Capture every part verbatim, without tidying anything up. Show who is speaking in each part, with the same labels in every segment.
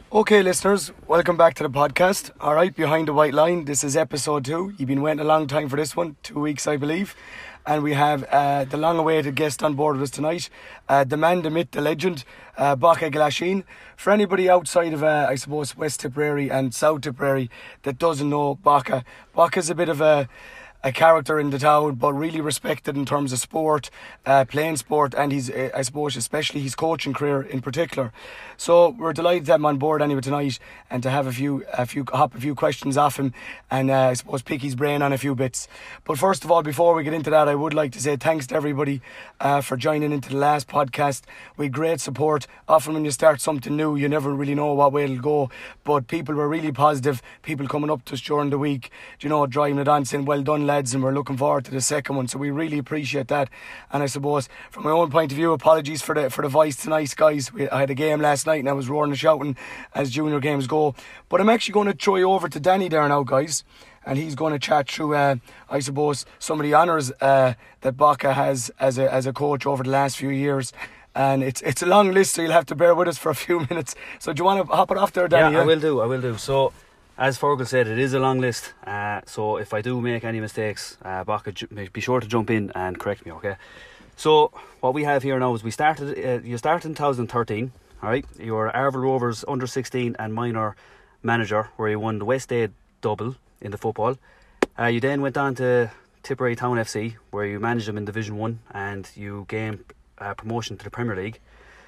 Speaker 1: Okay, listeners, welcome back to the podcast. All right, Behind the White Line. This is episode two. You've been waiting a long time for this one, two weeks, I believe. And we have uh, the long-awaited guest on board with us tonight, uh, the man, the myth, the legend, uh, Bacca Glasheen. For anybody outside of, uh, I suppose, West Tipperary and South Tipperary that doesn't know Bacca, Bacca's a bit of a a character in the town, but really respected in terms of sport, uh, playing sport, and he's, uh, I suppose, especially his coaching career in particular. So we're delighted to have him on board anyway tonight, and to have a few, a few, hop a few questions off him, and uh, I suppose pick his brain on a few bits. But first of all, before we get into that, I would like to say thanks to everybody uh, for joining into the last podcast. We had great support. Often when you start something new, you never really know what way it'll go, but people were really positive. People coming up to us during the week, you know, driving it on, saying, "Well done, lads," and we're looking forward to the second one, so we really appreciate that. And I suppose from my own point of view, apologies for the for the voice tonight, guys. We, I had a game last night and I was roaring and shouting as junior games go, but I'm actually going to throw you over to Danny there now, guys, and he's going to chat through uh, I suppose some of the honours uh, that Bacca has as a, as a coach over the last few years. And it's it's a long list, so you'll have to bear with us for a few minutes. So do you want to hop it off there, Danny?
Speaker 2: Yeah, I will do, I will do. So as Fergal said, it is a long list, uh, so if I do make any mistakes, uh, Bacca, ju- be sure to jump in and correct me, okay? So what we have here now is we started, uh, you started in twenty thirteen, alright? You were Arval Rovers under sixteen and minor manager, where you won the West Aid double in the football. Uh, you then went on to Tipperary Town F C, where you managed them in Division one, and you gained uh, promotion to the Premier League.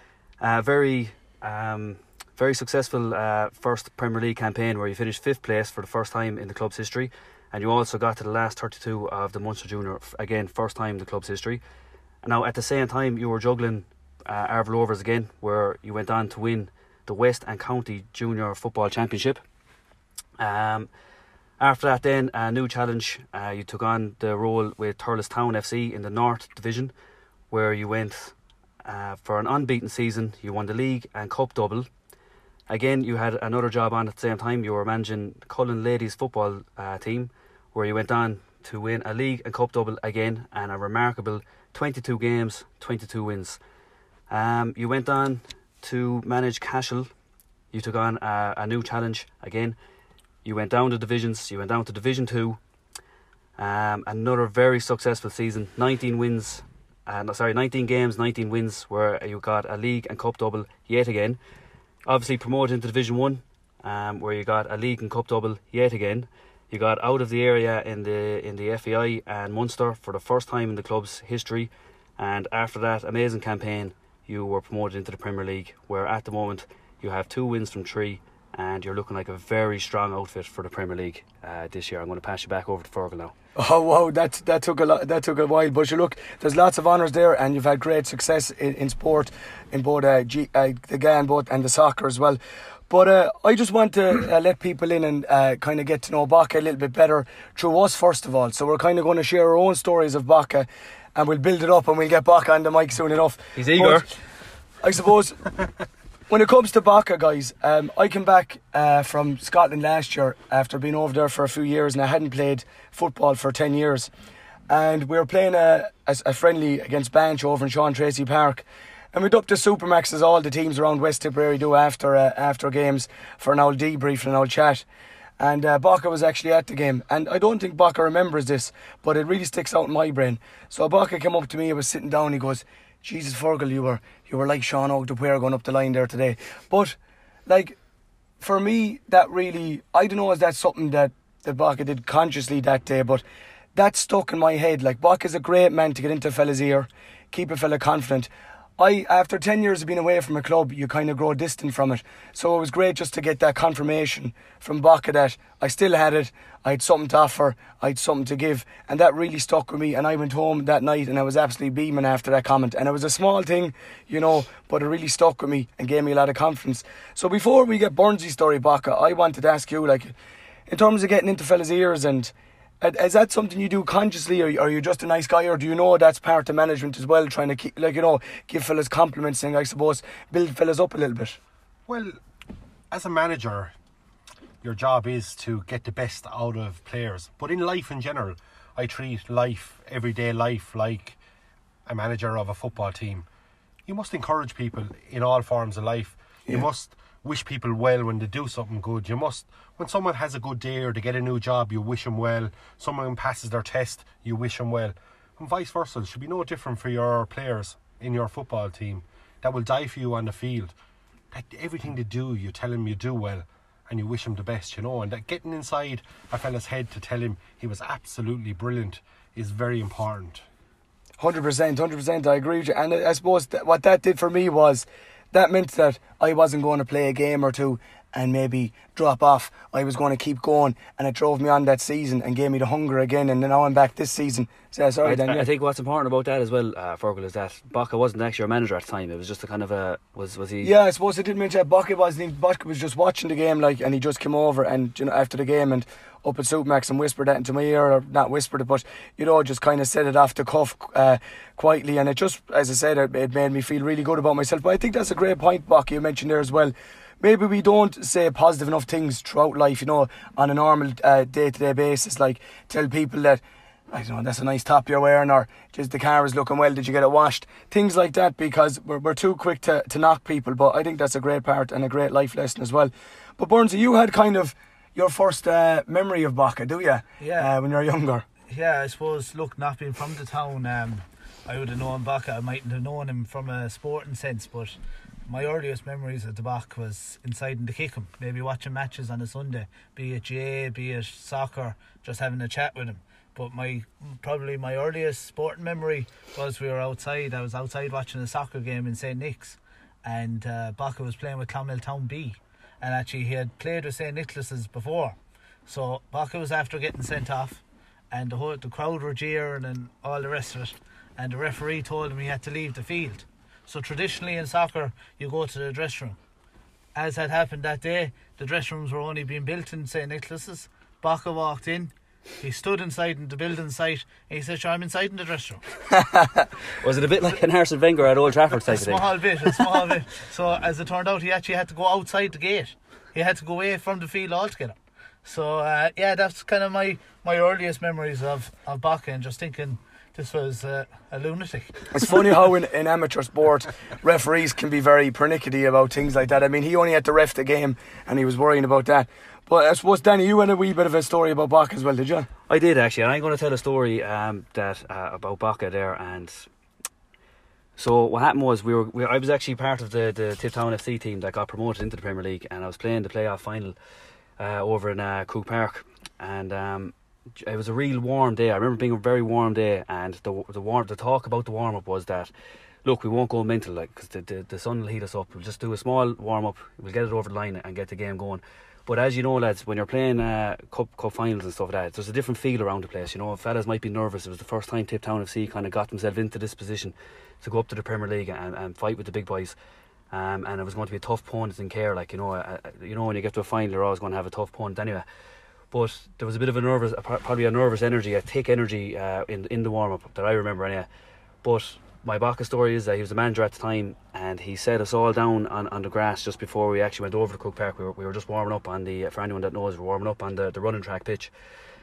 Speaker 2: Uh, very... Um, Very successful uh, first Premier League campaign, where you finished fifth place for the first time in the club's history, and you also got to the last thirty-two of the Munster Junior, again first time in the club's history. And now at the same time you were juggling uh, Arval Rovers again, where you went on to win the West and County Junior Football Championship. Um, after that then, a new challenge, uh, you took on the role with Thurles Town F C in the North Division, where you went uh, for an unbeaten season. You won the league and cup double. Again, you had another job on at the same time. You were managing Cullen Ladies football uh, team, where you went on to win a league and cup double again, and a remarkable twenty-two games, twenty-two wins. Um, you went on to manage Cashel. You took on a, a new challenge again. You went down to divisions. You went down to Division two. Um, another very successful season. nineteen wins. Uh, no, sorry, nineteen games, nineteen wins, where you got a league and cup double yet again. Obviously promoted into Division one, um, where you got a league and cup double yet again. You got out of the area in the in the F A I and Munster for the first time in the club's history, and after that amazing campaign, you were promoted into the Premier League, where at the moment you have two wins from three, and you're looking like a very strong outfit for the Premier League uh, this year. I'm going to pass you back over to Fergal now.
Speaker 1: Oh wow, that that took a lot. That took a while, but you look, there's lots of honours there, and you've had great success in, in sport, in both uh, G, uh, the GAN, both and the soccer as well. But uh, I just want to uh, let people in and uh, kind of get to know Bacca a little bit better through us first of all. So we're kind of going to share our own stories of Bacca, and we'll build it up, and we'll get Bacca on the mic soon enough.
Speaker 2: He's eager.
Speaker 1: But I suppose when it comes to Bacca, guys, um, I came back uh, from Scotland last year after being over there for a few years, and I hadn't played football for ten years. And we were playing a, a, a friendly against Banch over in Sean Tracy Park. And we'd up to Supermax, as all the teams around West Tipperary do after uh, after games, for an old debrief and an old chat. And uh, Bacca was actually at the game. And I don't think Bacca remembers this, but it really sticks out in my brain. So Bacca came up to me, I was sitting down, he goes, "Jesus, Fergal, you were you were like Sean O'Dwyer going up the line there today." But, like, for me, that really, I don't know if that's something that, that Bacca did consciously that day, but that stuck in my head. Like, Bacca's a great man to get into a fella's ear, keep a fella confident. I, after ten years of being away from a club, you kind of grow distant from it. So it was great just to get that confirmation from Bacca that I still had it, I had something to offer, I had something to give. And that really stuck with me. And I went home that night and I was absolutely beaming after that comment. And it was a small thing, you know, but it really stuck with me and gave me a lot of confidence. So before we get Burnsy's story, Bacca, I wanted to ask you, like, in terms of getting into fellas' ears, and is that something you do consciously, or are you just a nice guy, or do you know that's part of management as well, trying to keep, like, you know, give fellas compliments and, I suppose, build fellas up a little bit?
Speaker 3: Well, as a manager, your job is to get the best out of players. But in life in general, I treat life, everyday life, like a manager of a football team. You must encourage people in all forms of life. You
Speaker 1: Yeah.
Speaker 3: must wish people well when they do something good. You must, when someone has a good day or they get a new job, you wish them well. Someone passes their test, you wish them well. And vice versa. It should be no different for your players in your football team that will die for you on the field. That everything they do, you tell them you do well and you wish him the best, you know. And that getting inside a fella's head to tell him he was absolutely brilliant is very important.
Speaker 1: one hundred percent, one hundred percent, I agree with you. And I suppose that what that did for me was, that meant that I wasn't going to play a game or two and maybe drop off. I was going to keep going, and it drove me on that season and gave me the hunger again. And now I'm back this season. So sorry,
Speaker 2: I,
Speaker 1: Dan.
Speaker 2: I think what's important about that as well, uh, Fergal, is that Baca wasn't actually your manager at the time. It was just a kind of a was was he?
Speaker 1: Yeah, I suppose I didn't mention that Baca wasn't. Baca was just watching the game, like, and he just came over and, you know, after the game and up at Supermax and whispered that into my ear, or not whispered it, but, you know, just kind of said it off the cuff uh, quietly, and it just, as I said, it, it made me feel really good about myself. But I think that's a great point, Baca, you mentioned there as well. Maybe we don't say positive enough things throughout life, you know, on a normal uh, day-to-day basis, like tell people that, I don't know, that's a nice top you're wearing, or just the car is looking well, did you get it washed? Things like that, because we're, we're too quick to, to knock people, but I think that's a great part and a great life lesson as well. But Burnsy, you had kind of your first uh, memory of Baca, do you?
Speaker 4: Yeah.
Speaker 1: Uh, when you were younger.
Speaker 4: Yeah, I suppose, look, not being from the town, um, I would have known Baca. I mightn't have known him from a sporting sense, but my earliest memories of the Bac was inside in the Kickham, maybe watching matches on a Sunday, be it G A, be it soccer, just having a chat with him. But my probably my earliest sporting memory was we were outside. I was outside watching a soccer game in Saint Nick's, and uh, Baca was playing with Clonmel Town B, and actually he had played with Saint Nicholas's before. So Baca was after getting sent off, and the whole the crowd were jeering and all the rest of it, and the referee told him he had to leave the field. So traditionally in soccer, you go to the dressing room. As had happened that day, the dressing rooms were only being built in Saint Nicholas's. Baca walked in, he stood inside in the building site, and he said, "Sure, I'm inside in the dressing room."
Speaker 2: Was it a bit like an Arsene Wenger at Old Trafford type
Speaker 4: A
Speaker 2: of thing?
Speaker 4: small bit, a small bit. So as it turned out, he actually had to go outside the gate. He had to go away from the field altogether. So uh, yeah, that's kind of my, my earliest memories of, of Baca, and just thinking, this was uh, a lunatic.
Speaker 1: It's funny how in, in amateur sport, referees can be very pernickety about things like that. I mean, he only had to ref the game and he was worrying about that. But I suppose, Danny, you had a wee bit of a story about Baca as well, did you?
Speaker 2: I did actually, and I'm going to tell a story um, that uh, about Baca there. And so what happened was we were, we, I was actually part of the, the Tiptown F C team that got promoted into the Premier League, and I was playing the playoff final uh, over in uh, Crook Park, and um, it was a real warm day. I remember being a very warm day, and the the warm the talk about the warm up was that, look, we won't go mental, like, because the, the the sun will heat us up. We'll just do a small warm up. We'll get it over the line and get the game going. But as you know, lads, when you're playing uh, cup cup finals and stuff like that, there's a different feel around the place. You know, fellas might be nervous. It was the first time Tiptown F C kind of got themselves into this position to go up to the Premier League and, and fight with the big boys. Um, and it was going to be a tough opponent in care. Like, you know, uh, you know, when you get to a final, you're always going to have a tough opponent anyway. But there was a bit of a nervous, probably a nervous energy, a thick energy uh, in in the warm up that I remember anyway. But my Baca story is that he was the manager at the time, and he set us all down on, on the grass just before we actually went over to Crook Park. We were we were just warming up on the, for anyone that knows, we were warming up on the, the running track pitch,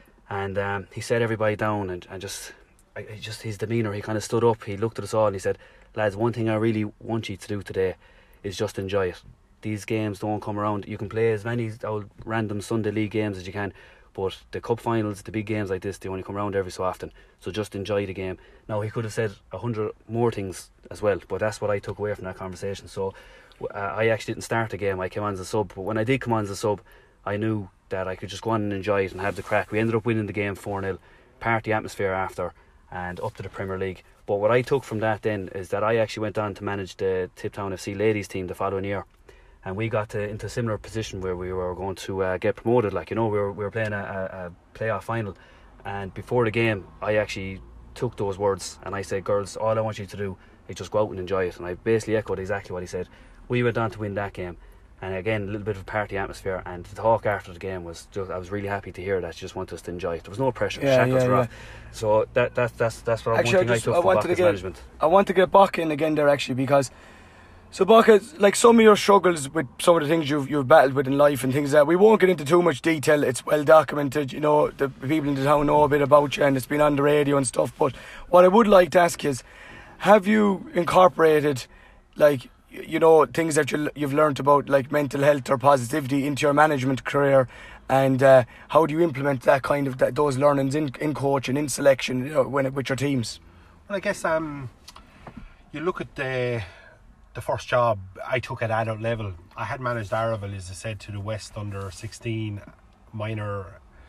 Speaker 2: and um, he set everybody down and, and just, I, just his demeanour. He kind of stood up. He looked at us all and he said, "Lads, one thing I really want you to do today is just enjoy it. These games don't come around. You can play as many old random Sunday league games as you can, but the cup finals, the big games like this, they only come around every so often. So just enjoy the game." Now, he could have said a hundred more things as well, but that's what I took away from that conversation. So uh, I actually didn't start the game. I came on as a sub, but when I did come on as a sub, I knew that I could just go on and enjoy it and have the crack. We ended up winning the game four nil, party atmosphere after, and up to the Premier League. But what I took from that then is that I actually went on to manage the Tiptown F C ladies team the following year. And we got to, into a similar position where we were going to uh, get promoted. Like, you know, we were we were playing a, a, a playoff final, and before the game, I actually took those words and I said, "Girls, all I want you to do is just go out and enjoy it." And I basically echoed exactly what he said. We went on to win that game, and again, a little bit of a party atmosphere. And the talk after the game was just, I was really happy to hear that she just wanted us to enjoy it. There was no pressure.
Speaker 1: Yeah,
Speaker 2: Shackles
Speaker 1: yeah,
Speaker 2: were
Speaker 1: yeah.
Speaker 2: off. So that that's that's that's what
Speaker 1: Actually,
Speaker 2: one thing
Speaker 1: I,
Speaker 2: I,
Speaker 1: just,
Speaker 2: took
Speaker 1: I
Speaker 2: from
Speaker 1: wanted to
Speaker 2: Baca's
Speaker 1: get
Speaker 2: management.
Speaker 1: I want to get Baca in again there, actually, because so Baca, like, some of your struggles with some of the things you've you've battled with in life and things like that, we won't get into too much detail. It's well documented, you know, the people in the town know a bit about you and it's been on the radio and stuff. But what I would like to ask is, have you incorporated, like, y- you know, things that you, you've learnt about, like mental health or positivity, into your management career, and uh, how do you implement that kind of that, those learnings in in coaching, in selection, you know, when it, with your teams?
Speaker 3: Well, I guess um, you look at the the first job I took at adult level. I had managed Arraville, as I said, to the West under sixteen minor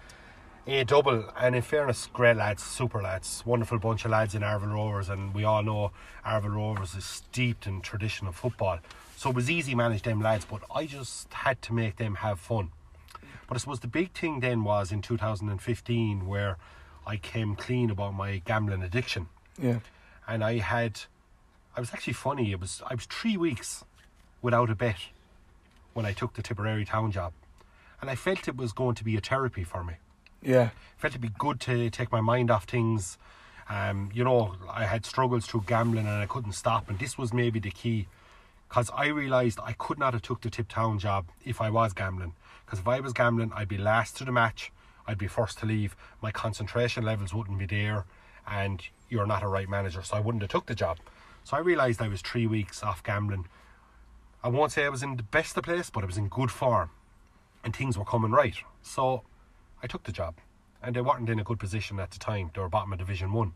Speaker 3: A double, and in fairness, great lads, super lads, wonderful bunch of lads in Arraville Rovers, and we all know Arraville Rovers is steeped in traditional football, so it was easy to manage them lads, but I just had to make them have fun. But I suppose the big thing then was in two thousand fifteen, where I came clean about my gambling addiction.
Speaker 1: Yeah.
Speaker 3: And I had, I was actually funny, it was I was three weeks without a bet when I took the Tipperary town job, and I felt it was going to be a therapy for me.
Speaker 1: Yeah.
Speaker 3: Felt it'd be good to take my mind off things. Um, you know, I had struggles through gambling and I couldn't stop, and this was maybe the key, because I realised I could not have took the Tip Town job if I was gambling. Because if I was gambling, I'd be last to the match, I'd be first to leave, my concentration levels wouldn't be there, and you're not a right manager, so I wouldn't have took the job. So I realised I was three weeks off gambling. I won't say I was in the best of place, but I was in good form, and things were coming right. So I took the job, and they weren't in a good position at the time. They were bottom of Division One,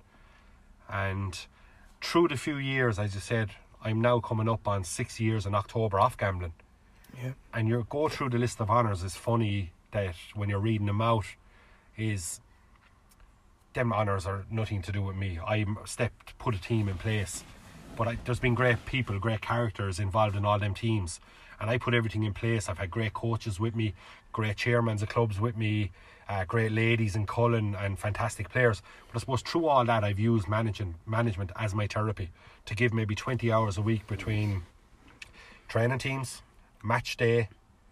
Speaker 3: and through the few years, as I said, I'm now coming up on six years in October off gambling.
Speaker 1: Yeah.
Speaker 3: And you go through the list of honours. It's funny that when you're reading them out, is them honours are nothing to do with me. I stepped, put a team in place, but I, there's been great people, great characters involved in all them teams, and I put everything in place. I've had great coaches with me, great chairmen of clubs with me, uh, great ladies in Cullen, and fantastic players. But I suppose through all that, I've used managing, management as my therapy, to give maybe twenty hours a week between training teams, match day.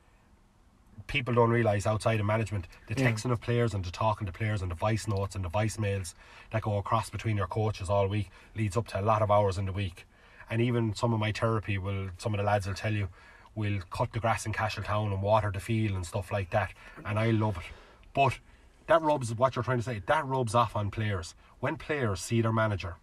Speaker 3: People don't realise outside of management, the
Speaker 1: Yeah.
Speaker 3: texting of players and the talking to players and the voice notes and the voicemails that go across between your coaches all week leads up to a lot of hours in the week. And even some of my therapy will, some of the lads will tell you, will cut the grass in Castletown and water the field and stuff like that, and I love it. But that rubs, what you're trying to say, that rubs off on players. When players see their manager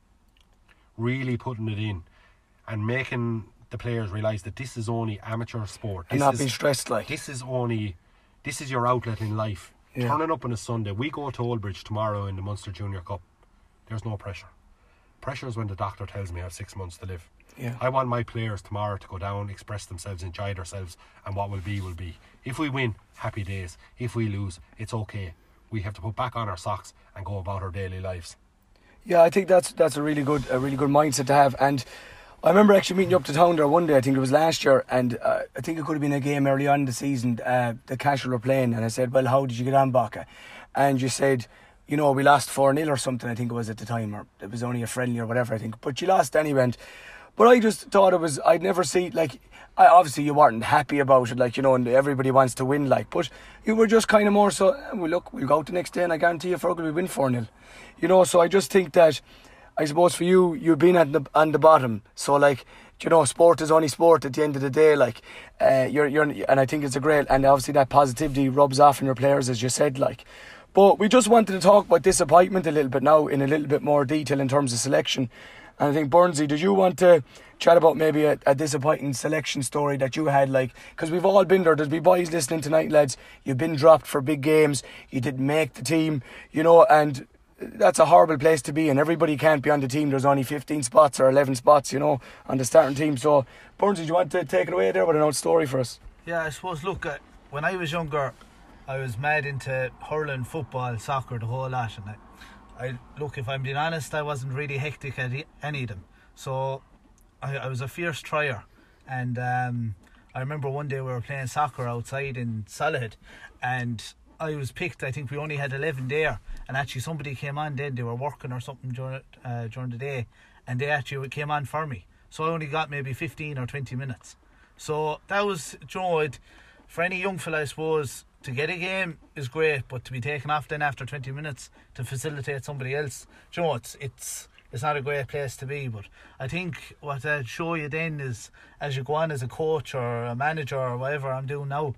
Speaker 3: really putting it in and making the players realise that this is only amateur sport,
Speaker 1: And
Speaker 3: this
Speaker 1: not
Speaker 3: is,
Speaker 1: being stressed, like.
Speaker 3: this is only, this is your outlet in life.
Speaker 1: Yeah.
Speaker 3: Turning up on a Sunday, we go to Oldbridge tomorrow in the Munster Junior Cup, there's no pressure. Pressure is when the doctor tells me I have six months to live.
Speaker 1: Yeah.
Speaker 3: I want my players tomorrow to go down, express themselves, enjoy themselves, and what will be will be. If we win, happy days. If we lose, it's okay. We have to put back on our socks and go about our daily lives.
Speaker 1: Yeah, I think that's that's a really good a really good mindset to have. And I remember actually meeting you up to town there one day, I think it was last year, and uh, I think it could have been a game early on in the season, uh, the Cashel were playing, and I said, well, how did you get on, Baca? And you said, you know, we lost four nil or something, I think it was at the time, or it was only a friendly or whatever, I think, but you lost anyway. And, but I just thought it was, I'd never see, like, I, obviously you weren't happy about it, like, you know, and everybody wants to win, like, but you were just kind of more so, eh, well, look, we'll go out the next day and I guarantee you Fergal will win four nil. You know, so I just think that, I suppose for you, you've been at the, on the bottom, so like, you know, sport is only sport at the end of the day, like, uh, you're, you're, and I think it's a great, and obviously that positivity rubs off on your players, as you said, like. But we just wanted to talk about disappointment a little bit now, in a little bit more detail in terms of selection. And I think, Burnsy, did you want to chat about maybe a, a disappointing selection story that you had, like, because we've all been there, there'll be boys listening tonight, lads, you've been dropped for big games, you didn't make the team, you know, and that's a horrible place to be, and everybody can't be on the team. There's only fifteen spots or eleven spots, you know, on the starting team. So, Burns, do you want to take it away there with an old story for us?
Speaker 4: Yeah, I suppose, look, uh, when I was younger, I was mad into hurling, football, soccer, the whole lot. And I, I look, if I'm being honest, I wasn't really hectic at e- any of them. So, I, I was a fierce trier. And um, I remember one day we were playing soccer outside in Salahead, and I was picked. I think we only had eleven there, and actually somebody came on then, they were working or something during uh, during the day, and they actually came on for me, so I only got maybe fifteen or twenty minutes. So that was, you know, it, for any young fella, I suppose, to get a game is great, but to be taken off then after twenty minutes to facilitate somebody else, you know, it's it's it's not a great place to be. But I think what I'd show you then is, as you go on as a coach or a manager or whatever I'm doing now,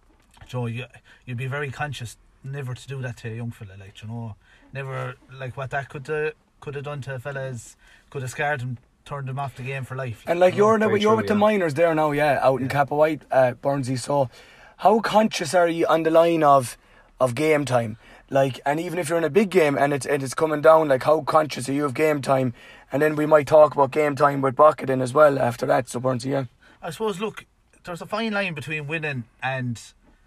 Speaker 4: so you you'd be very conscious never to do that to a young fella, like, you know, never, like what that could uh, could have done to a fella is could have scarred him turned him off the game for life.
Speaker 1: And like you're,
Speaker 2: very
Speaker 1: you're
Speaker 2: true,
Speaker 1: with the
Speaker 2: yeah.
Speaker 1: minors there now, yeah, out in Kappa White, uh, Burnsy. So, how conscious are you on the line of of game time? Like, and even if you're in a big game and it's and it's coming down, like, how conscious are you of game time? And then we might talk about game time with Bucket as well after that. So, Burnsy, yeah.
Speaker 4: I suppose, look, there's a fine line between winning and,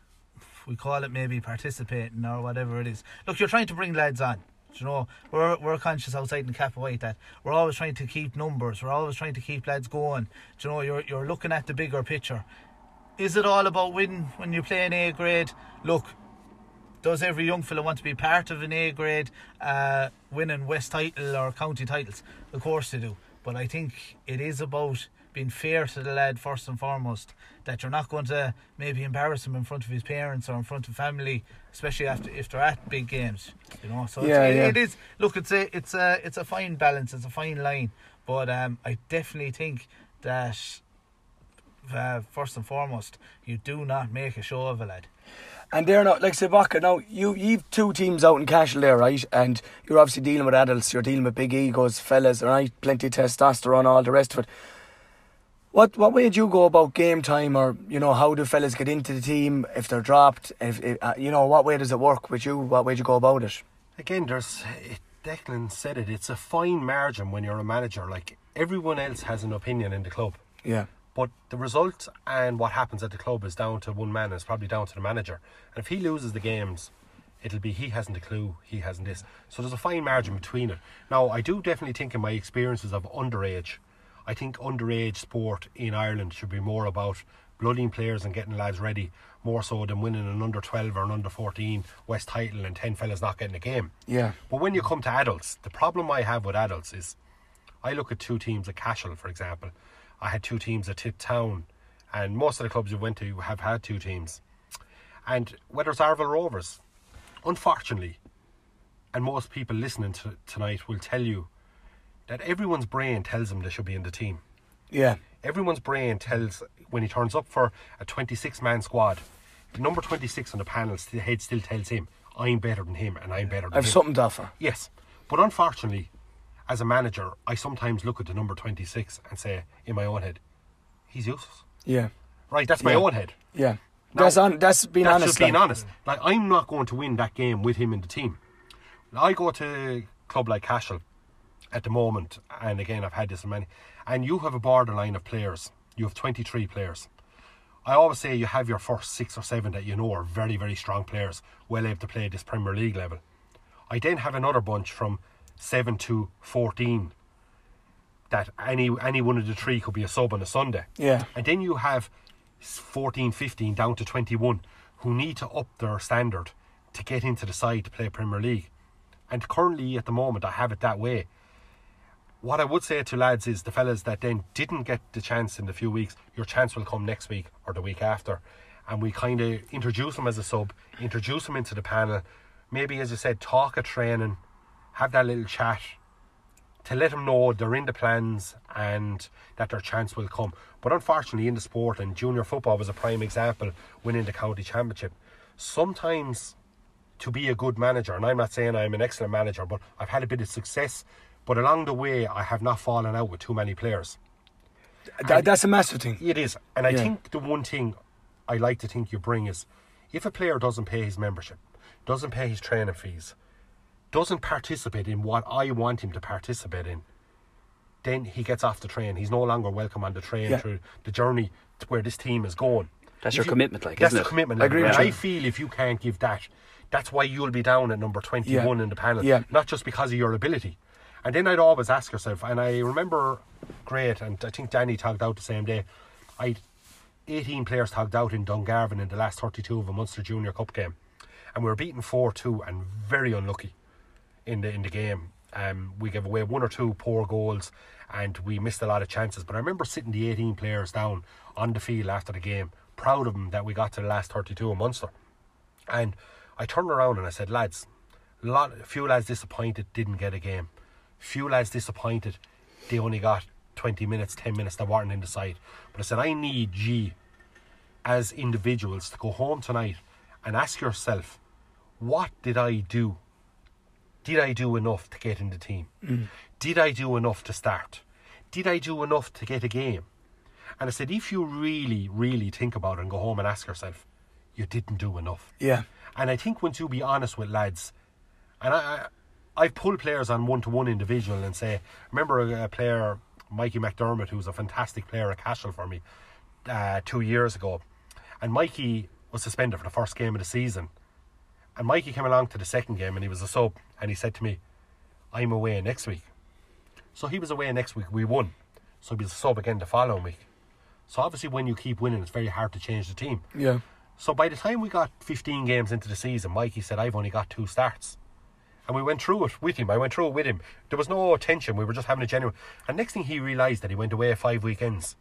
Speaker 4: we call it maybe participating or whatever it is. Look, you're trying to bring lads on. You know, we're we're conscious outside in Kappa White that we're always trying to keep numbers. We're always trying to keep lads going. You know, you're you're looking at the bigger picture. Is it all about winning when you play an A grade? Look, does every young fella want to be part of an A grade, uh, winning West title or county titles? Of course they do. But I think it is about being fair to the lad first and foremost, that you're not going to maybe embarrass him in front of his parents or in front of family, especially after if they're at big games, you know. So
Speaker 1: Yeah,
Speaker 4: it's,
Speaker 1: yeah.
Speaker 4: it is. Look, it's a it's a it's a fine balance. It's a fine line. But um, I definitely think that uh, first and foremost, you do not make a show of a lad.
Speaker 1: And they're not, like, say, Bucket, now, you, you've two teams out in Cashel there, right? And you're obviously dealing with adults, you're dealing with big egos, fellas, right? Plenty of testosterone, all the rest of it. What what way do you go about game time, or, you know, how do fellas get into the team if they're dropped? If, if uh, you know, what way does it work with you? What way do you go about it?
Speaker 3: Again, there's it, Declan said it. It's a fine margin when you're a manager. Like, everyone else has an opinion in the club,
Speaker 1: Yeah.
Speaker 3: but the result and what happens at the club is down to one man. It's probably down to the manager. And if he loses the games, it'll be he hasn't a clue, he hasn't this. So there's a fine margin between it. Now, I do definitely think in my experiences of underage, I think underage sport in Ireland should be more about blooding players and getting lads ready, more so than winning an under twelve or an under fourteen West title and ten fellas not getting a game.
Speaker 1: Yeah.
Speaker 3: But when you come to adults, the problem I have with adults is, I look at two teams at Cashel, for example. I had two teams at Tip Town, and most of the clubs you went to have had two teams. And whether it's Arville Rovers, unfortunately, and most people listening to tonight will tell you that everyone's brain tells them they should be in the team.
Speaker 1: Yeah.
Speaker 3: Everyone's brain tells, when he turns up for a twenty-six man squad, the number twenty-six on the panel, the head still tells him, I'm better than him and I'm better than
Speaker 1: I have
Speaker 3: him.
Speaker 1: something to offer.
Speaker 3: Yes, but unfortunately, as a manager, I sometimes look at the number twenty-six and say, in my own head, he's useless.
Speaker 1: Yeah.
Speaker 3: Right, that's my
Speaker 1: Yeah.
Speaker 3: own head.
Speaker 1: Yeah.
Speaker 3: Now,
Speaker 1: that's on, that's being
Speaker 3: that's
Speaker 1: honest.
Speaker 3: just being
Speaker 1: like.
Speaker 3: honest. Like, I'm not going to win that game with him in the team. I go to a club like Cashel at the moment, and again, I've had this in many, and you have a borderline of players. You have twenty-three players. I always say you have your first six or seven that you know are very, very strong players, well able to play at this Premier League level. I then have another bunch from seven to fourteen that any any one of the three could be a sub on a Sunday.
Speaker 1: Yeah.
Speaker 3: And then you have fourteen, fifteen down to twenty-one who need to up their standard to get into the side to play Premier League. And currently at the moment I have it that way. What I would say to lads is the fellas that then didn't get the chance in the few weeks, your chance will come next week or the week after. And we kind of introduce them as a sub, introduce them into the panel, maybe, as I said, talk at training, have that little chat to let them know they're in the plans and that their chance will come. But unfortunately in the sport, and junior football was a prime example, winning the county championship, sometimes to be a good manager, and I'm not saying I'm an excellent manager, but I've had a bit of success, but along the way I have not fallen out with too many players.
Speaker 1: That, that's a massive thing.
Speaker 3: It is. And I
Speaker 1: Yeah.
Speaker 3: think the one thing I like to think you bring is, if a player doesn't pay his membership, doesn't pay his training fees, doesn't participate in what I want him to participate in, then he gets off the train. He's no longer welcome on the train
Speaker 1: Yeah.
Speaker 3: through the journey to where this team is going.
Speaker 2: That's
Speaker 3: If
Speaker 2: your
Speaker 3: you-
Speaker 2: commitment, like,
Speaker 3: that's
Speaker 2: isn't
Speaker 3: the
Speaker 2: it?
Speaker 3: commitment.
Speaker 1: I agree
Speaker 3: and
Speaker 1: with
Speaker 3: I
Speaker 1: you.
Speaker 3: feel if you can't give that, that's why you'll be down at number twenty-one
Speaker 1: Yeah.
Speaker 3: in the panel.
Speaker 1: Yeah.
Speaker 3: Not just because of your ability. And then I'd always ask yourself, and I remember, great, and I think Danny tagged out the same day, I'd eighteen players tagged out in Dungarvan in the last thirty-two of a Munster Junior Cup game. And we were beaten four two and very unlucky in the in the game. Um, we gave away one or two poor goals and we missed a lot of chances. But I remember sitting the eighteen players down on the field after the game, proud of them that we got to the last thirty-two of Munster. And I turned around and I said, lads, a lot, a few lads disappointed didn't get a game. Few lads disappointed they only got twenty minutes, ten minutes, that weren't in the side. But I said, I need ye as individuals to go home tonight and ask yourself, what did I do? Did I do enough to get in the team? Mm. Did I do enough to start? did I do enough to get a game? And I said, if you really, really think about it and go home and ask yourself, you didn't do enough.
Speaker 1: Yeah.
Speaker 3: And I think once you be honest with lads, and I, I I've pulled players on one-to-one individual and say, remember a, a player, Mikey McDermott, who was a fantastic player at Cashel for me uh, two years ago. And Mikey was suspended for the first game of the season. And Mikey came along to the second game and he was a sub. And he said to me, I'm away next week. So he was away next week. We won. So he was a sub again the following week. So obviously when you keep winning, it's very hard to change the team.
Speaker 1: Yeah.
Speaker 3: So by the time we got fifteen games into the season, Mikey said, I've only got two starts. And we went through it with him. I went through it with him. There was no tension. We were just having a genuine... And next thing he realised that he went away five weekends.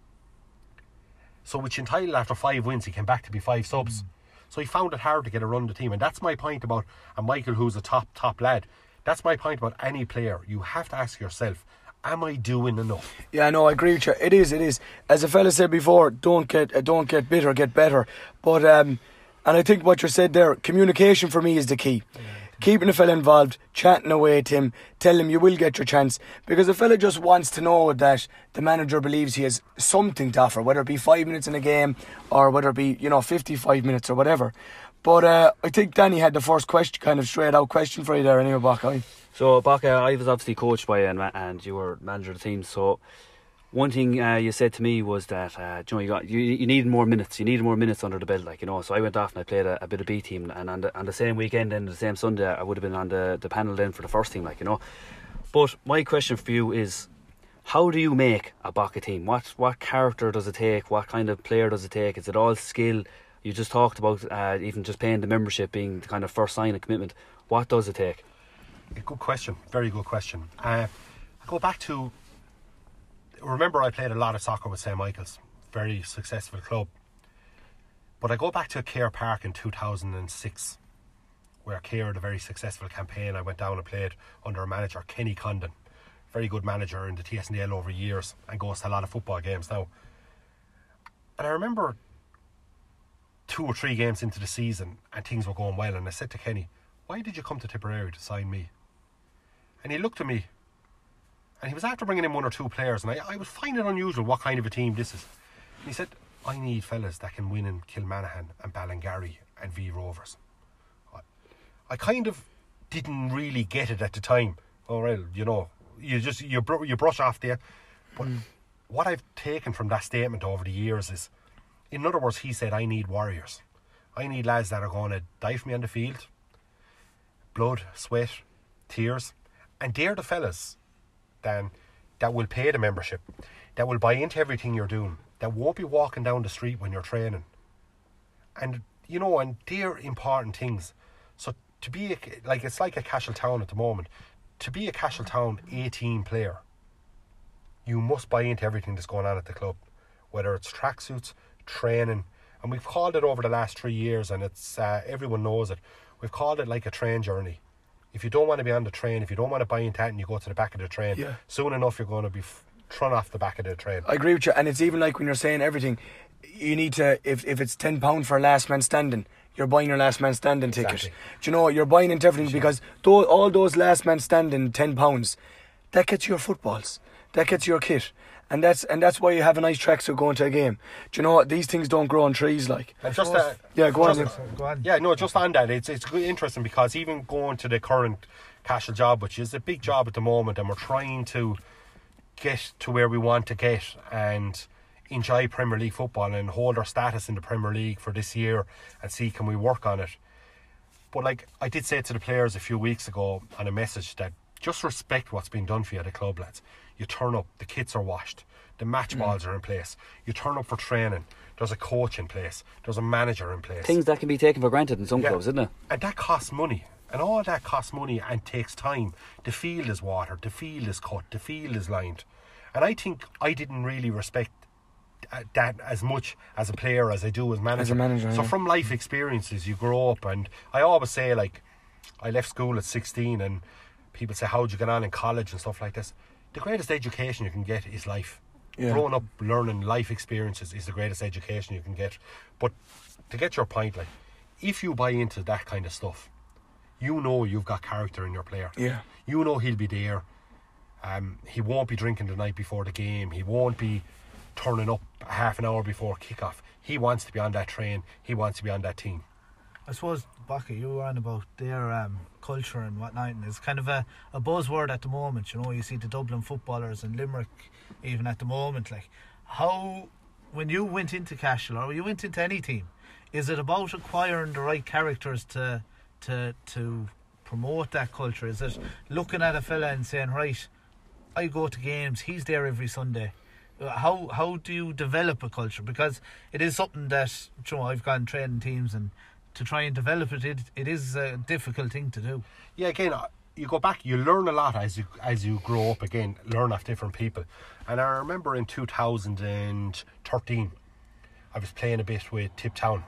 Speaker 3: So which entitled after five wins, he came back to be five subs. Mm. So he found it hard to get a run of the team. And that's my point about... And Michael, who's a top, top lad. That's my point about any player. You have to ask yourself, am I doing enough?
Speaker 1: Yeah, no, I agree with you. It is, it is. As a fella said before, don't get uh, don't get bitter, get better. But, um, and I think what you said there, communication for me is the key. Yeah. Keeping the fella involved, chatting away to him, tell him you will get your chance. Because the fella just wants to know that the manager believes he has something to offer, whether it be five minutes in a game or whether it be, you know, fifty-five minutes or whatever. But uh, I think Danny had the first question, kind of straight out question for you there anyway, Baka.
Speaker 2: So, Baka, I was obviously coached by you and, and you were manager of the team. So, one thing uh, you said to me was that uh, you know you got you, you needed more minutes. You needed more minutes under the belt, like you know. So I went off and I played a, a bit of B team, and on the, on the same weekend and the same Sunday, I would have been on the, the panel then for the first team, like you know. But my question for you is, how do you make a Baka team? What what character does it take? What kind of player does it take? Is it all skill? You just talked about uh, even just paying the membership being the kind of first sign of commitment. What does it take?
Speaker 3: A good question, very good question. Uh, I go back to. Remember, I played a lot of soccer with Saint Michael's, very successful club. But I go back to Cahir Park in two thousand six, where Cahir had a very successful campaign. I went down and played under a manager, Kenny Condon, very good manager in the T S N D L over years, and goes to a lot of football games now. And I remember two or three games into the season, and things were going well, and I said to Kenny, why did you come to Tipperary to sign me? And he looked at me, and he was after bringing in one or two players, and I, I was finding it unusual what kind of a team this is. And he said, I need fellas that can win in Kilmanahan and Ballingarry and V Rovers. I, I kind of didn't really get it at the time. Oh, well, you know, you just you, br- you brush off there. But mm. what I've taken from that statement over the years is, in other words, he said, I need warriors. I need lads that are going to die for me on the field. Blood, sweat, tears. And they're the fellas then that will pay the membership, that will buy into everything you're doing, that won't be walking down the street when you're training. And, you know, and they're important things. So to be, a, like, it's like a Cashel Town at the moment. To be a Cashel Town eighteen player, you must buy into everything that's going on at the club, whether it's tracksuits, training. And we've called it over the last three years, and it's uh, everyone knows it. We've called it like a train journey. If you don't want to be on the train, if you don't want to buy into that and you go to the back of the train, yeah. soon enough you're going to be f- thrown off the back of the train.
Speaker 1: I agree with you. And it's even like when you're saying everything, you need to, if, if it's ten pounds for last man standing, you're buying your last man standing
Speaker 3: exactly.
Speaker 1: ticket. Do you know, you're buying into everything sure. because th- all those last man standing ten pounds, that gets you your footballs, that gets you your kit. And that's and that's why you have a nice tracksuit going to a game. Do you know what? These things don't grow on trees, like.
Speaker 3: And just uh,
Speaker 1: yeah, go
Speaker 3: just,
Speaker 1: on.
Speaker 3: Uh, go on. Yeah, no, just on that, it's it's interesting because even going to the current Cashel job, which is a big job at the moment, and we're trying to get to where we want to get and enjoy Premier League football and hold our status in the Premier League for this year and see can we work on it. But like I did say to the players a few weeks ago on a message that just respect what's being done for you at the club, lads. You turn up, the kits are washed, the match mm. balls are in place. You turn up for training, there's a coach in place, there's a manager in place.
Speaker 2: Things that can be taken for granted in some yeah. clubs, isn't it?
Speaker 3: And that costs money. And all that costs money and takes time. The field is watered, the field is cut, the field is lined. And I think I didn't really respect that as much as a player as I do as manager.
Speaker 1: As a manager,
Speaker 3: So
Speaker 1: yeah.
Speaker 3: from life experiences, you grow up. And I always say, like, I left school at sixteen and people say, how'd you get on in college and stuff like this? The greatest education you can get is life. Yeah. Growing up, learning life experiences is the greatest education you can get. But to get your point, like, if you buy into that kind of stuff, you know you've got character in your player.
Speaker 1: Yeah.
Speaker 3: You know he'll be there. Um, he won't be drinking the night before the game. He won't be turning up half an hour before kickoff. He wants to be on that train. He wants to be on that team.
Speaker 4: I suppose, Baca, you were on about their um, culture and whatnot, and it's kind of a, a buzzword at the moment. You know, you see the Dublin footballers and Limerick even at the moment. Like, how, when you went into Cashel or you went into any team, is it about acquiring the right characters to to to promote that culture? Is it looking at a fella and saying, right, I go to games, he's there every Sunday? How how do you develop a culture? Because it is something that, you know, I've gone training teams, and to try and develop it, it, it is a difficult thing to do.
Speaker 3: Yeah, again, you go back, you learn a lot as you as you grow up. Again, learn off different people. And I remember in two thousand thirteen, I was playing a bit with Tiptown,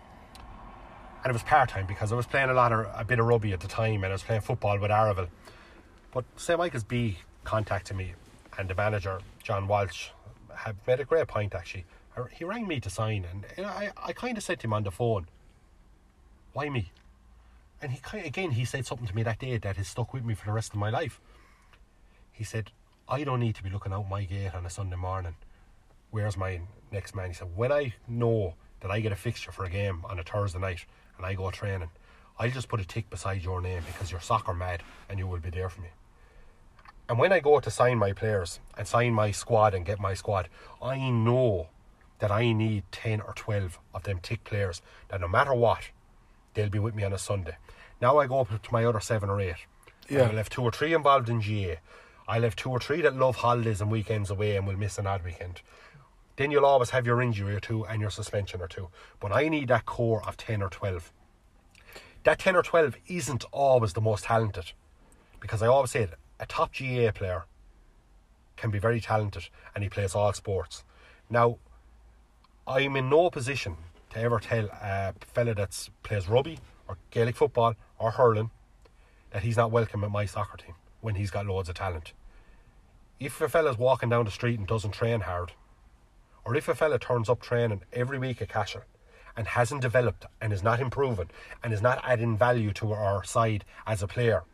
Speaker 3: and it was part time because I was playing a lot of a bit of rugby at the time, and I was playing football with Arraville. But Saint Michael's B contacted me, and the manager, John Walsh, had made a great point actually. He rang me to sign, and I I kind of said to him on the phone, why me? And he kind of, again, he said something to me that day that has stuck with me for the rest of my life. He said, I don't need to be looking out my gate on a Sunday morning. Where's my next man? He said, when I know that I get a fixture for a game on a Thursday night and I go training, I'll just put a tick beside your name because you're soccer mad and you will be there for me. And when I go to sign my players and sign my squad and get my squad, I know that I need ten or twelve of them tick players that no matter what, they'll be with me on a Sunday. Now I go up to my other seven or eight.
Speaker 1: Yeah.
Speaker 3: I'll have two or three involved in G A. I'll have two or three that love holidays and weekends away and will miss an odd weekend. Then you'll always have your injury or two and your suspension or two. But I need that core of ten or twelve. That ten or twelve isn't always the most talented. Because I always say that a top G A player can be very talented and he plays all sports. Now, I'm in no position to ever tell a fella that plays rugby or Gaelic football or hurling that he's not welcome at my soccer team when he's got loads of talent. If a fella's walking down the street and doesn't train hard, or if a fella turns up training every week at Cashel and hasn't developed and is not improving and is not adding value to our side as a player,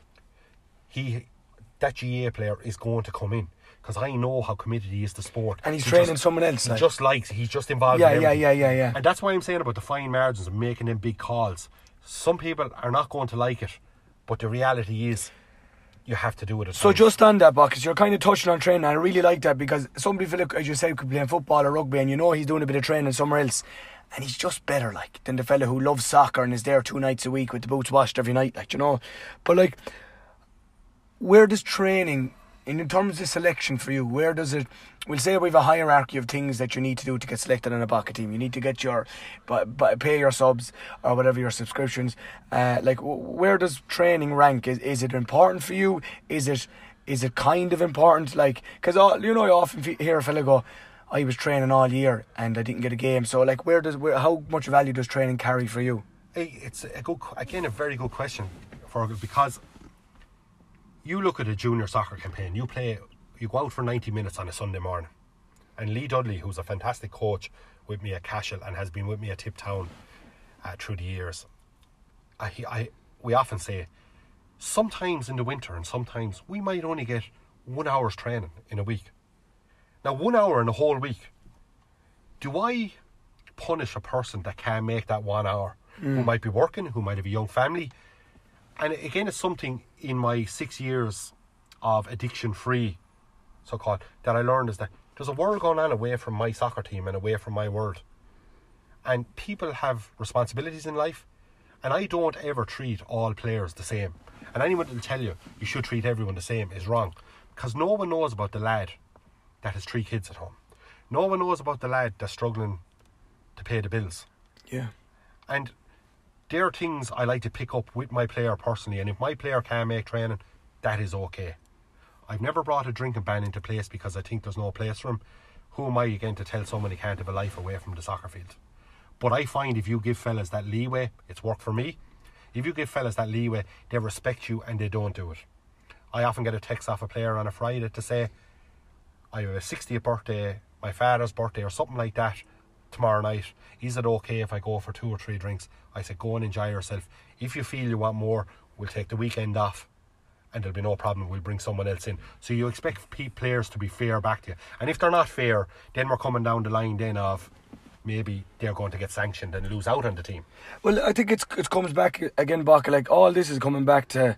Speaker 3: he that G A player is going to come in. Because I know how committed he is to sport.
Speaker 1: And he's
Speaker 3: he
Speaker 1: training
Speaker 3: just,
Speaker 1: someone else.
Speaker 3: He
Speaker 1: like.
Speaker 3: just likes, he's just involved
Speaker 1: Yeah,
Speaker 3: in
Speaker 1: yeah,
Speaker 3: everything.
Speaker 1: yeah, yeah, yeah.
Speaker 3: And that's why I'm saying about the fine margins and making them big calls. Some people are not going to like it, but the reality is you have to do it at
Speaker 1: So
Speaker 3: times.
Speaker 1: just on that, because you're kind of touching on training, and I really like that because somebody feel like, as you said, could be playing football or rugby, and you know he's doing a bit of training somewhere else, and he's just better like than the fella who loves soccer and is there two nights a week with the boots washed every night, like, you know. But like, where does training, in terms of selection for you, where does it, we'll say we have a hierarchy of things that you need to do to get selected on a Baca team. You need to get your, but, but pay your subs or whatever your subscriptions. Uh, like, w- where does training rank? Is is it important for you? Is it is it kind of important? Like, because you know, I often fe- hear a fella go, I was training all year and I didn't get a game. So like, where does where, how much value does training carry for you?
Speaker 3: Hey, it's a good, again, a very good question, Fergal, because you look at a junior soccer campaign, you play, you go out for ninety minutes on a Sunday morning, and Lee Dudley, who's a fantastic coach with me at Cashel and has been with me at Tiptown uh, through the years, I, I, we often say, sometimes in the winter and sometimes we might only get one hour's training in a week. Now, one hour in a whole week, do I punish a person that can't make that one hour, mm. who might be working, who might have a young family? And again, it's something in my six years of addiction-free, so-called, that I learned is that there's a world going on away from my soccer team and away from my world. And people have responsibilities in life, and I don't ever treat all players the same. And anyone that will tell you you should treat everyone the same is wrong. Because no one knows about the lad that has three kids at home. No one knows about the lad that's struggling to pay the bills.
Speaker 1: Yeah.
Speaker 3: And there are things I like to pick up with my player personally, and if my player can't make training, that is okay. I've never brought a drinking ban into place because I think there's no place for him. Who am I again to tell someone he can't have a life away from the soccer field? But I find if you give fellas that leeway, it's worked for me. If you give fellas that leeway, they respect you and they don't do it. I often get a text off a player on a Friday to say, I have a sixtieth birthday, my father's birthday or something like that tomorrow night. Is it okay if I go for two or three drinks? I said, go and enjoy yourself. If you feel you want more, we'll take the weekend off and there'll be no problem, we'll bring someone else in. So you expect p- players to be fair back to you. And if they're not fair, then we're coming down the line then of maybe they're going to get sanctioned and lose out on the team.
Speaker 1: Well, I think it's it comes back again, Baca, like all this is coming back to,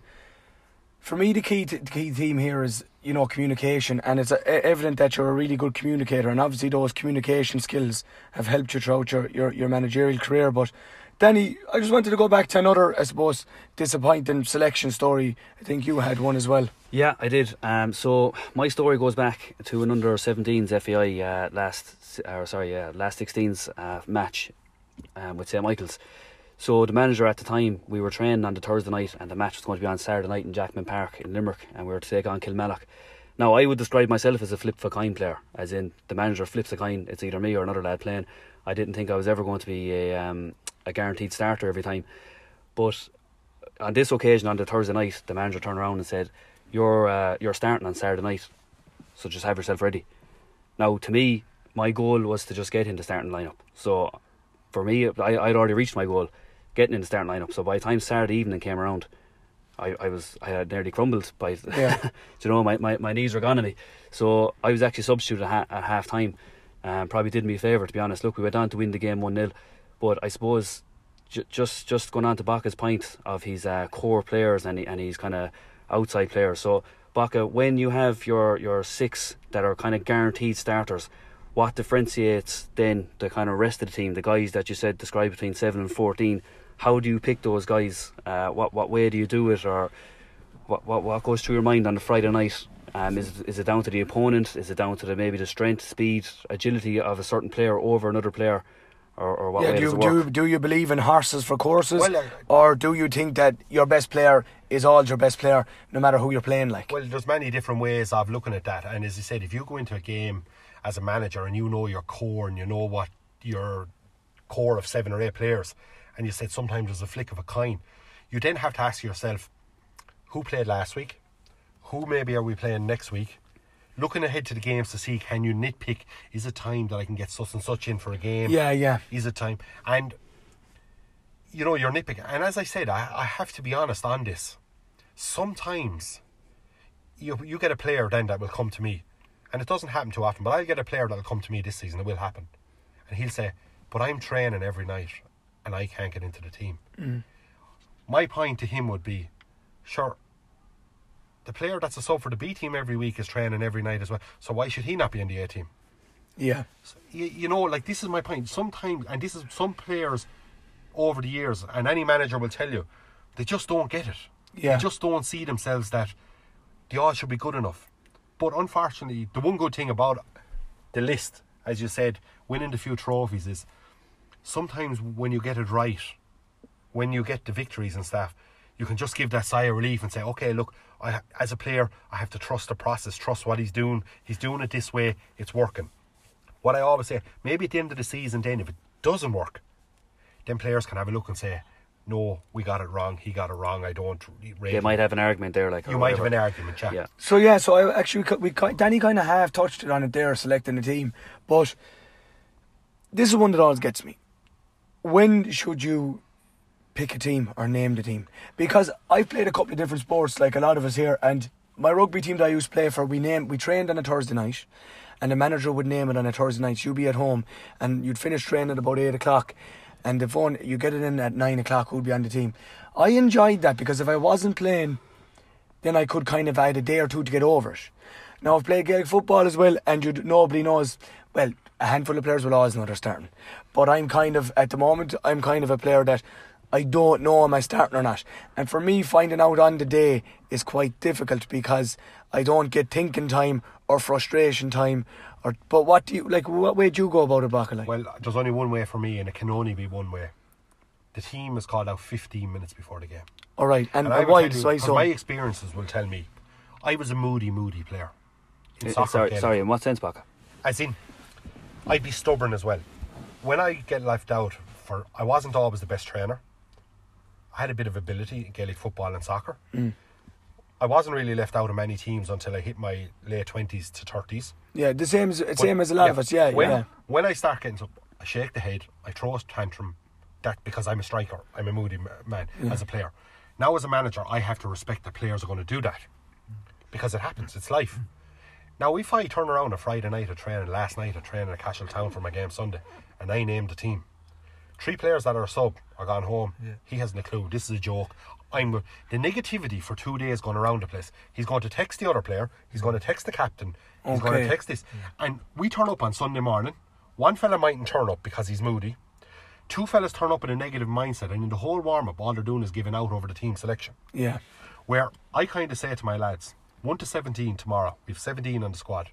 Speaker 1: for me the key to, the key theme here is, you know, communication, and it's uh, evident that you're a really good communicator, and obviously those communication skills have helped you throughout your, your, your managerial career. But Danny, I just wanted to go back to another, I suppose, disappointing selection story. I think you had one as well.
Speaker 2: Yeah, I did. Um, so my story goes back to an under seventeens F A I uh, last, or sorry, yeah, last sixteens uh, match um, with Saint Michael's. So the manager at the time, we were training on the Thursday night, and the match was going to be on Saturday night in Jackman Park in Limerick, and we were to take on Kilmallock. Now, I would describe myself as a flip of a coin player, as in the manager flips a coin, it's either me or another lad playing. I didn't think I was ever going to be a um, a guaranteed starter every time. But on this occasion, on the Thursday night, the manager turned around and said, you're uh, you're starting on Saturday night, so just have yourself ready. Now, to me, my goal was to just get in the starting lineup. So for me, I, I'd already reached my goal, getting in the starting lineup. So by the time Saturday evening came around, I, I was I had nearly crumbled by
Speaker 1: Yeah.
Speaker 2: you know, my, my, my knees were gone on me. So I was actually substituted at, ha- at half time. Um, probably did me a favour, to be honest. Look, we went on to win the game one nil, but I suppose j- just just going on to Baca's point of his uh, core players and he, and his kind of outside players. So Baca, when you have your, your six that are kind of guaranteed starters, what differentiates then the kind of rest of the team, the guys that you said describe between seven and fourteen? How do you pick those guys? Uh, what what way do you do it, or what what what goes through your mind on the Friday night? Um, is is it down to the opponent? Is it down to the maybe the strength, speed, agility of a certain player over another player, or, or what
Speaker 1: Yeah,
Speaker 2: way
Speaker 1: do
Speaker 2: does
Speaker 1: you,
Speaker 2: it
Speaker 1: do,
Speaker 2: work?
Speaker 1: you- do you believe in horses for courses?
Speaker 3: Well, uh,
Speaker 1: or do you think that your best player is all your best player, no matter who you're playing like?
Speaker 3: Well, there's many different ways of looking at that. And as you said, if you go into a game as a manager and you know your core and you know what your core of seven or eight players, and you said sometimes there's a flick of a coin, you then have to ask yourself, who played last week? Who maybe are we playing next week? Looking ahead to the games to see, can you nitpick, is it time that I can get such and such in for a game?
Speaker 1: Yeah, yeah.
Speaker 3: Is it time? And, you know, you're nitpicking. And as I said, I, I have to be honest on this. Sometimes you you get a player then that will come to me, and it doesn't happen too often, but I'll get a player that will come to me this season, it will happen. And he'll say, but I'm training every night and I can't get into the team.
Speaker 1: Mm.
Speaker 3: My point to him would be, sure, the player that's a sub for the B team every week is training every night as well, so why should he not be in the A team?
Speaker 1: Yeah.
Speaker 3: So, you, you know, like, this is my point. Sometimes, and this is some players over the years, and any manager will tell you, they just don't get it.
Speaker 1: Yeah.
Speaker 3: They just don't see themselves that they all should be good enough. But unfortunately, the one good thing about the list, as you said, winning the few trophies, is sometimes when you get it right, when you get the victories and stuff, you can just give that sigh of relief and say, okay, look, I, as a player, I have to trust the process, trust what he's doing. He's doing it this way, it's working. What I always say, maybe at the end of the season then, if it doesn't work, then players can have a look and say, no, we got it wrong, he got it wrong, I don't rate
Speaker 2: They
Speaker 3: him.
Speaker 2: might have an argument there, like
Speaker 3: You
Speaker 2: or
Speaker 3: might have
Speaker 2: whatever.
Speaker 3: an argument, yeah.
Speaker 2: Yeah.
Speaker 1: So yeah, so I actually we, we Danny kind of half touched it on it there, selecting the team, but this is one that always gets me. When should you pick a team or name the team? Because I've played a couple of different sports, like a lot of us here, and my rugby team that I used to play for, we named we trained on a Thursday night, and the manager would name it on a Thursday night. You'd be at home, and you'd finish training at about eight o'clock, and the phone you get it in at nine o'clock. Who'd be on the team? I enjoyed that because if I wasn't playing, then I could kind of add a day or two to get over it. Now I've played Gaelic football as well, and you nobody knows. Well, a handful of players will always know they're starting, but I'm kind of at the moment I'm kind of a player that I don't know am I starting or not. And for me, finding out on the day is quite difficult because I don't get thinking time or frustration time. Or but what do you like? What way do you go about it, Baca? Like?
Speaker 3: Well, there's only one way for me, and it can only be one way. The team is called out fifteen minutes before the game.
Speaker 1: All right, and,
Speaker 3: I
Speaker 1: and
Speaker 3: will
Speaker 1: why?
Speaker 3: tell you,
Speaker 1: So I
Speaker 3: 'cause
Speaker 1: so
Speaker 3: my experiences will tell me, I was a moody, moody player. In
Speaker 2: Uh,
Speaker 3: soccer,
Speaker 2: sorry,
Speaker 3: Gaelic.
Speaker 2: sorry, in what sense, Baca?
Speaker 3: As in, I'd be stubborn as well. When I get left out for, I wasn't always the best trainer. I had a bit of ability in Gaelic football and soccer.
Speaker 1: Mm.
Speaker 3: I wasn't really left out of many teams until I hit my late twenties to thirties.
Speaker 1: yeah, the same as same as a lot of us. Yeah,
Speaker 3: when,
Speaker 1: yeah.
Speaker 3: When I start getting up, I shake the head, I throw a tantrum. That because I'm a striker, I'm a moody ma- man
Speaker 1: Yeah.
Speaker 3: as a player. Now as a manager, I have to respect that players are going to do that. Because it happens, it's life. Now if I turn around a Friday night at training, last night at training at Castletown for my game Sunday, and I name the team, three players that are sub are gone home. Yeah. He hasn't a clue. This is a joke. I'm the negativity for two days going around the place. He's going to text the other player. He's going to text the captain. He's okay. going to text this. Yeah. And we turn up on Sunday morning. One fella mightn't turn up because he's moody. Two fellas turn up in a negative mindset, and in the whole warm-up, all they're doing is giving out over the team selection.
Speaker 1: Yeah.
Speaker 3: Where I kind of say to my lads, one to seventeen tomorrow. We've seventeen on the squad.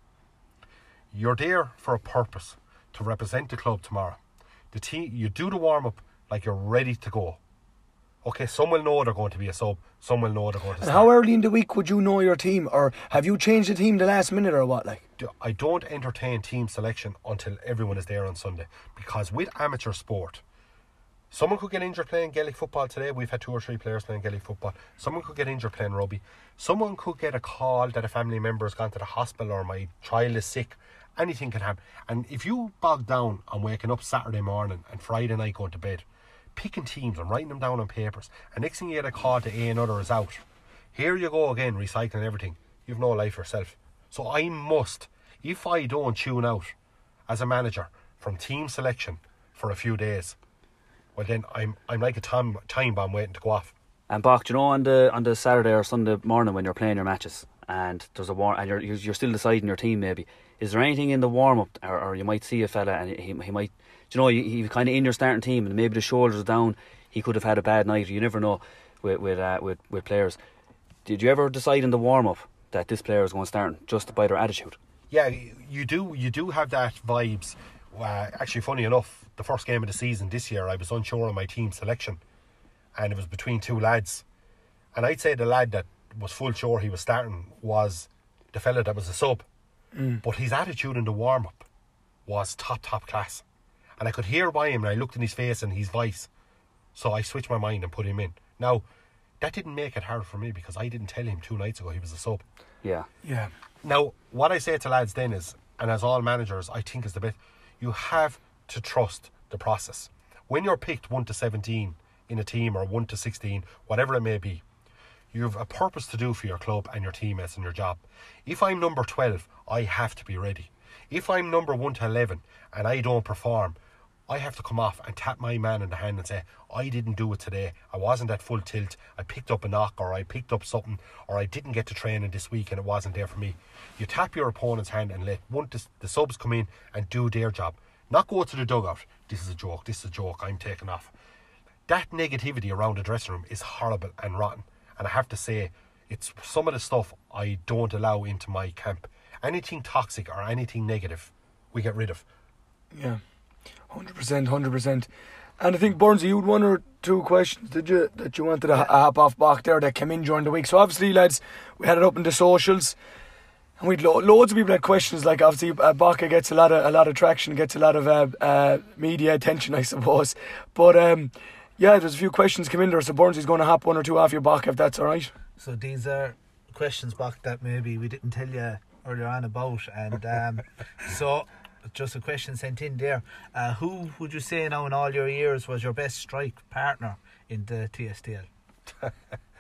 Speaker 3: You're there for a purpose, to represent the club tomorrow. The team, you do the warm-up like you're ready to go. Okay, some will know they're going to be a sub, some will know they're going to
Speaker 1: and
Speaker 3: start.
Speaker 1: How early in the week would you know your team, or have you changed the team the last minute or what? Like,
Speaker 3: I don't entertain team selection until everyone is there on Sunday, because with amateur sport, someone could get injured playing Gaelic football today. We've had two or three players playing Gaelic football. Someone could get injured playing rugby. Someone could get a call that a family member has gone to the hospital, or my child is sick. Anything can happen. And if you bog down on waking up Saturday morning and Friday night going to bed, picking teams and writing them down on papers, and next thing you get a call to A another is out, here you go again recycling everything. You've no life yourself. So I must, if I don't tune out as a manager from team selection for a few days, well then I'm I'm like a time, time bomb waiting to go off.
Speaker 2: And Bach, do you know on the on the Saturday or Sunday morning when you're playing your matches and there's a war and you're you're still deciding your team, maybe, is there anything in the warm up, or, or you might see a fella and he he might, do you know, he, he kind of in your starting team and maybe the shoulders are down, he could have had a bad night. You never know with with uh, with with players. Did you ever decide in the warm up that this player is going to start just by their attitude?
Speaker 3: Yeah, you do. You do have that vibes. Uh, actually, funny enough, the first game of the season this year, I was unsure on my team selection, and it was between two lads, and I'd say the lad that was full sure he was starting was the fella that was a sub, mm. but his attitude in the warm up was top top class, and I could hear by him, and I looked in his face and his voice, so I switched my mind and put him in. Now, that didn't make it hard for me because I didn't tell him two nights ago he was a sub.
Speaker 2: Yeah,
Speaker 1: yeah.
Speaker 3: Now, what I say to lads then is, and as all managers, I think is the best, you have to trust the process. When you're picked one to seventeen in a team, or one to sixteen, whatever it may be, you have a purpose to do for your club and your teammates and your job. If I'm number twelve, I have to be ready. If I'm number one to eleven and I don't perform, I have to come off and tap my man in the hand and say, I didn't do it today. I wasn't at full tilt. I picked up a knock, or I picked up something, or I didn't get to training this week and it wasn't there for me. You tap your opponent's hand and let one to, the subs come in and do their job. Not go to the dugout. This is a joke. This is a joke. I'm taking off. That negativity around the dressing room is horrible and rotten. And I have to say, it's some of the stuff I don't allow into my camp. Anything toxic or anything negative, we get rid of.
Speaker 1: Yeah. one hundred percent, one hundred percent. And I think, Burnsy, you had one or two questions, did you, that you wanted to ha- hop off back there that came in during the week. So obviously, lads, we had it up in the socials, and we'd lo- loads of people had questions. Like, obviously, uh, Baca gets a lot of a lot of traction, gets a lot of uh, uh, media attention, I suppose. But um, yeah, there's a few questions come in there, so Burnsy's going to hop one or two off your back if that's all right.
Speaker 4: So these are questions back that maybe we didn't tell you earlier on about, and um, so. Just a question sent in there. Uh, who would you say now in all your years was your best strike partner in the T S D L?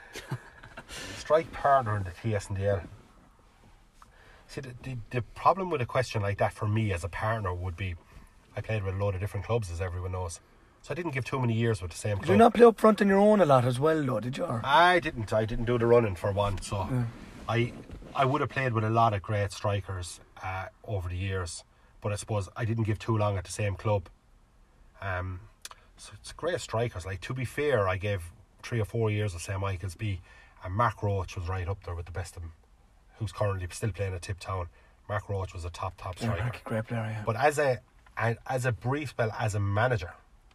Speaker 3: Strike partner in the T S D L. See, the, the, the problem with a question like that for me as a partner would be, I played with a load of different clubs, as everyone knows. So I didn't give too many years with the same club.
Speaker 1: Did you not play up front on your own a lot as well, though, did you? Or?
Speaker 3: I didn't. I didn't do the running for one. So yeah. I I would have played with a lot of great strikers uh, over the years. But I suppose I didn't give too long at the same club. Um, so it's great strikers. Like, to be fair, I gave three or four years of Saint Michael's B, and Mark Roach was right up there with the best of them, who's currently still playing at Tiptown. Mark Roach was a top, top striker.
Speaker 1: Yeah, great player, yeah.
Speaker 3: But as a, as a brief spell as a manager,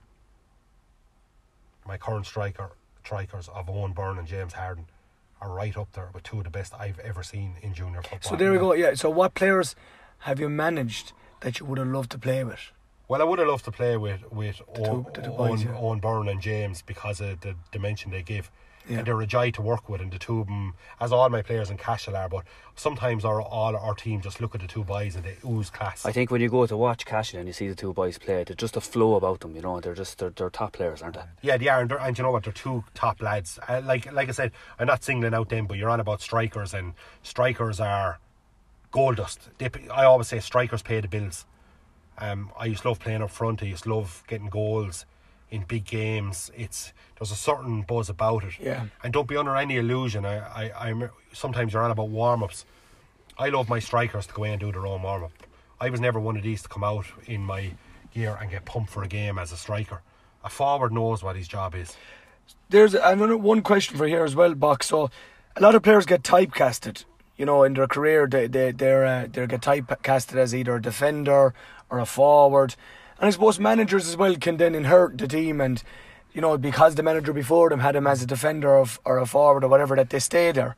Speaker 3: my current striker strikers of Owen Byrne and James Harden are right up there with two of the best I've ever seen in junior football.
Speaker 1: So there we go, yeah. So what players have you managed that you would have loved to play with?
Speaker 3: Well, I would have loved to play with with Owen,
Speaker 1: two- the two boys,
Speaker 3: Owen,
Speaker 1: yeah.
Speaker 3: Owen Byrne and James because of the dimension they give.
Speaker 1: Yeah.
Speaker 3: And they're a joy to work with, and the two of them, as all my players in Cashel are, but sometimes our all our team just look at the two boys and they ooze class.
Speaker 2: I think when you go to watch Cashel and you see the two boys play, there's just a flow about them, you know, they're just, they're, they're top players, aren't they?
Speaker 3: Yeah, they are, and, they're- and you know what? They're two top lads. Uh, like like I said, I'm not singling out them, but you're on about strikers, and strikers are gold dust. They, p- I always say strikers pay the bills. Um, I used to love playing up front. I used to love getting goals in big games. It's there's a certain buzz about it.
Speaker 1: Yeah.
Speaker 3: And don't be under any illusion. I, I, I'm sometimes you're on about warm ups. I love my strikers to go in and do their own warm up. I was never one of these to come out in my gear and get pumped for a game as a striker. A forward knows what his job is.
Speaker 1: There's another one question for here as well, Box. So, a lot of players get typecasted. You know, in their career, they they they're, uh, they get typecasted as either a defender or a forward. And I suppose managers as well can then inherit the team, and you know, because the manager before them had him as a defender or, or a forward or whatever, that they stay there.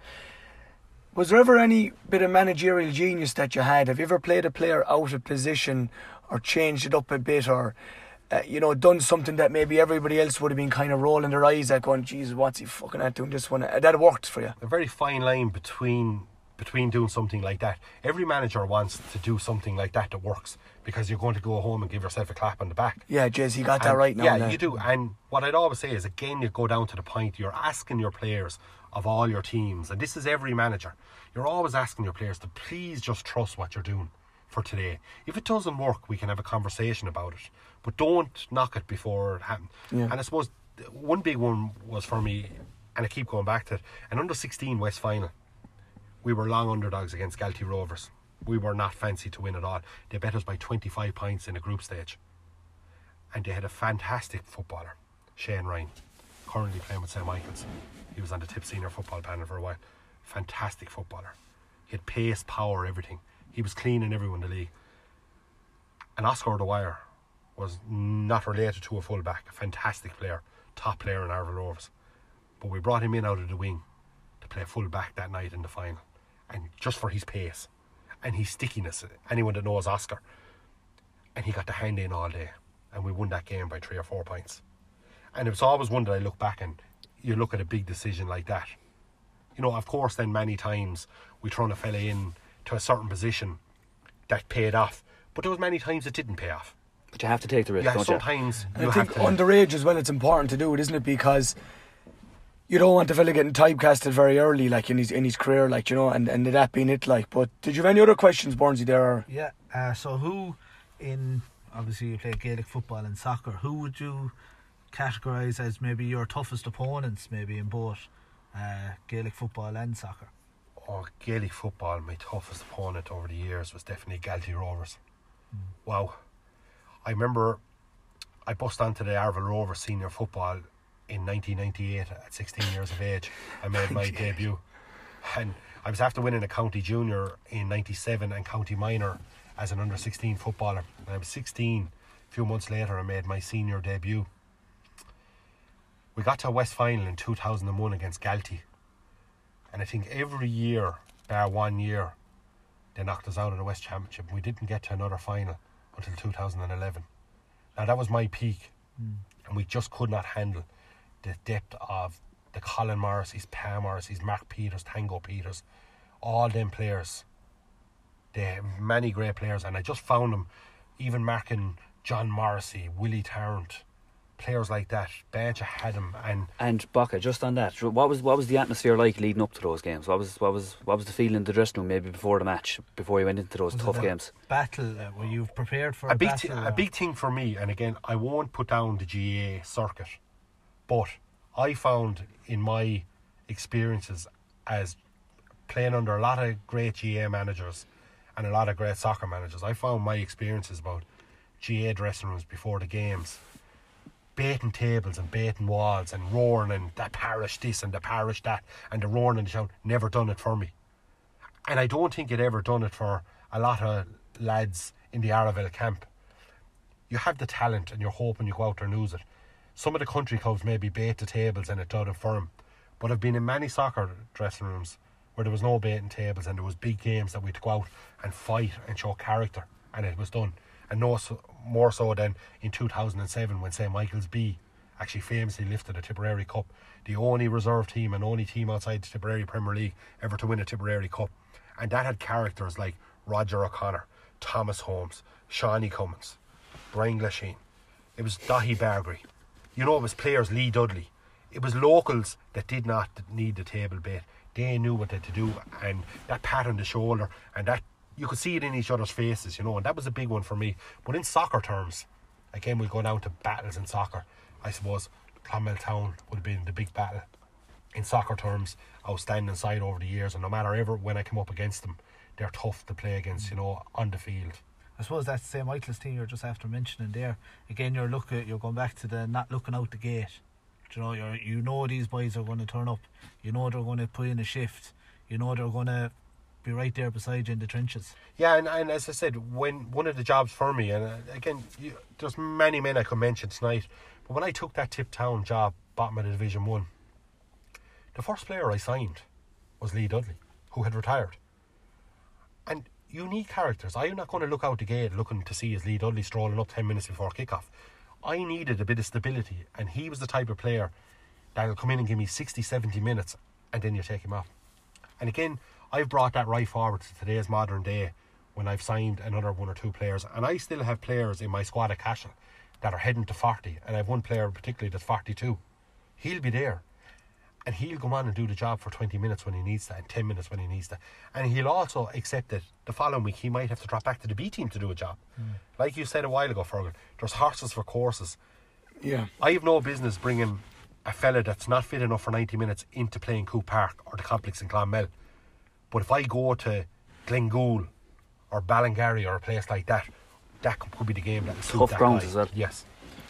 Speaker 1: Was there ever any bit of managerial genius that you had? Have you ever played a player out of position or changed it up a bit, or uh, you know, done something that maybe everybody else would have been kind of rolling their eyes at, going, Jesus, what's he fucking at doing this one? Uh, that worked for you?
Speaker 3: A very fine line between between doing something like that. Every manager wants to do something like that that works, because you're going to go home and give yourself a clap on the back.
Speaker 1: Yeah, Jez, he got that
Speaker 3: And,
Speaker 1: right now.
Speaker 3: Yeah,
Speaker 1: and, uh,
Speaker 3: you do. And what I'd always say is, again, you go down to the point, you're asking your players of all your teams, and this is every manager, you're always asking your players to please just trust what you're doing for today. If it doesn't work, we can have a conversation about it, but don't knock it before it happens.
Speaker 1: Yeah.
Speaker 3: And I suppose one big one was for me, and I keep going back to it, an under sixteen West final. We were long underdogs against Galtee Rovers. We were not fancy to win at all. They bet us by twenty-five points in a group stage. And they had a fantastic footballer, Shane Ryan, currently playing with Saint Michael's. He was on the Tip Senior football panel for a while. Fantastic footballer. He had pace, power, everything. He was cleaning everyone in the league. And Oscar Dwyer was not related to a full-back, a fantastic player, top player in Arville Rovers. But we brought him in out of the wing to play full-back that night in the final. And just for his pace and his stickiness, anyone that knows Oscar, and he got the hand in all day, and we won that game by three or four points. And it's always one that I look back and you look at a big decision like that. You know, of course, then many times we thrown a fella in to a certain position that paid off, but there was many times it didn't pay off.
Speaker 2: But you have to take the risk,
Speaker 3: Yeah,
Speaker 2: don't
Speaker 3: sometimes
Speaker 1: And
Speaker 3: you
Speaker 1: I
Speaker 3: have
Speaker 1: think
Speaker 3: to.
Speaker 1: underage as well, it's important to do it, isn't it? Because you don't want the fella getting typecasted very early, like in his in his career, like, you know, and, and that being it, like. But did you have any other questions, Burnsy, there? Or?
Speaker 4: Yeah, uh, so who in, obviously you play Gaelic football and soccer, who would you categorise as maybe your toughest opponents, maybe in both uh, Gaelic football and soccer?
Speaker 3: Oh, Gaelic football, my toughest opponent over the years was definitely Galtee Rovers. Mm. Wow. I remember I bust onto the Arville Rovers senior football in nineteen ninety-eight at sixteen years of age. I made my debut, and I was after winning a county junior in ninety-seven and county minor as an under sixteen footballer. And I was sixteen. A few months later I made my senior debut. We got to a West final in two thousand one against Galtee, and I think every year bar one year they knocked us out of the West Championship, and we didn't get to another final until two thousand eleven. Now that was my peak, mm. and we just could not handle the depth of the Colin Morrissey's, Pa Morrissey's, Mark Peters, Tango Peters, all them players. They have many great players, and I just found them even marking John Morrissey, Willie Tarrant, players like that. Bench had him. And
Speaker 2: And Baka, just on that, what was what was the atmosphere like leading up to those games? What was what was what was the feeling in the dressing room maybe before the match, before you went into those
Speaker 4: Was
Speaker 2: tough
Speaker 4: it a
Speaker 2: games?
Speaker 4: Battle, uh, were you prepared for a,
Speaker 3: a big
Speaker 4: battle?
Speaker 3: thi- a big thing for me, and again, I won't put down the G A A circuit, but I found in my experiences as playing under a lot of great G A A managers and a lot of great soccer managers, I found my experiences about G A A dressing rooms before the games, baiting tables and baiting walls and roaring and the parish this and the parish that and the roaring and the shout, never done it for me. And I don't think it ever done it for a lot of lads in the Arraville camp. You have the talent and you're hoping you go out there and lose it. Some of the country clubs maybe bait the tables and it done it for them, but I've been in many soccer dressing rooms where there was no baiting tables and there was big games that we'd go out and fight and show character, and it was done. and no so, more so than in two thousand seven when Saint Michael's B actually famously lifted the Tipperary Cup, the only reserve team and only team outside the Tipperary Premier League ever to win a Tipperary Cup. And that had characters like Roger O'Connor, Thomas Holmes, Shawnee Cummins, Brian Glasheen. It was Dahi Bargary. You know, it was players, Lee Dudley. It was locals that did not need the table bait. They knew what they had to do, and that pat on the shoulder, and that you could see it in each other's faces, you know, and that was a big one for me. But in soccer terms, again, we'll go down to battles in soccer. I suppose Clonmel Town would have been the big battle. In soccer terms, outstanding side over the years, and no matter ever when I come up against them, they're tough to play against, you know, on the field.
Speaker 4: I suppose that's the Saint Michael's team you're just after mentioning there. Again, you're looking, you're going back to the not looking out the gate. You know, you're, you know these boys are going to turn up. You know they're going to put in a shift. You know they're going to be right there beside you in the trenches.
Speaker 3: Yeah, and, and as I said, when one of the jobs for me, and uh, again, you, there's many men I could mention tonight, but when I took that Tip Town job, bottom of the Division One, the first player I signed was Lee Dudley, who had retired. And you need characters. I'm not going to look out the gate looking to see as Lee Dudley strolling up ten minutes before kick-off. I needed a bit of stability, and he was the type of player that'll come in and give me sixty, seventy minutes, and then you take him off. And again, I've brought that right forward to today's modern day when I've signed another one or two players, and I still have players in my squad at Cashel that are heading to forty, and I have one player particularly that's forty-two. He'll be there, and he'll go on and do the job for twenty minutes when he needs that, and ten minutes when he needs that. And he'll also accept that the following week he might have to drop back to the B team to do a job. Mm. Like you said a while ago, Fergal, there's horses for courses.
Speaker 1: Yeah.
Speaker 3: I have no business bringing a fella that's not fit enough for ninety minutes into playing Coop Park or the complex in Clonmel. But if I go to Glengool or Ballingarry or a place like that, that could be the game that suits
Speaker 2: tough
Speaker 3: that
Speaker 2: grounds
Speaker 3: guy.
Speaker 2: as well.
Speaker 3: Yes.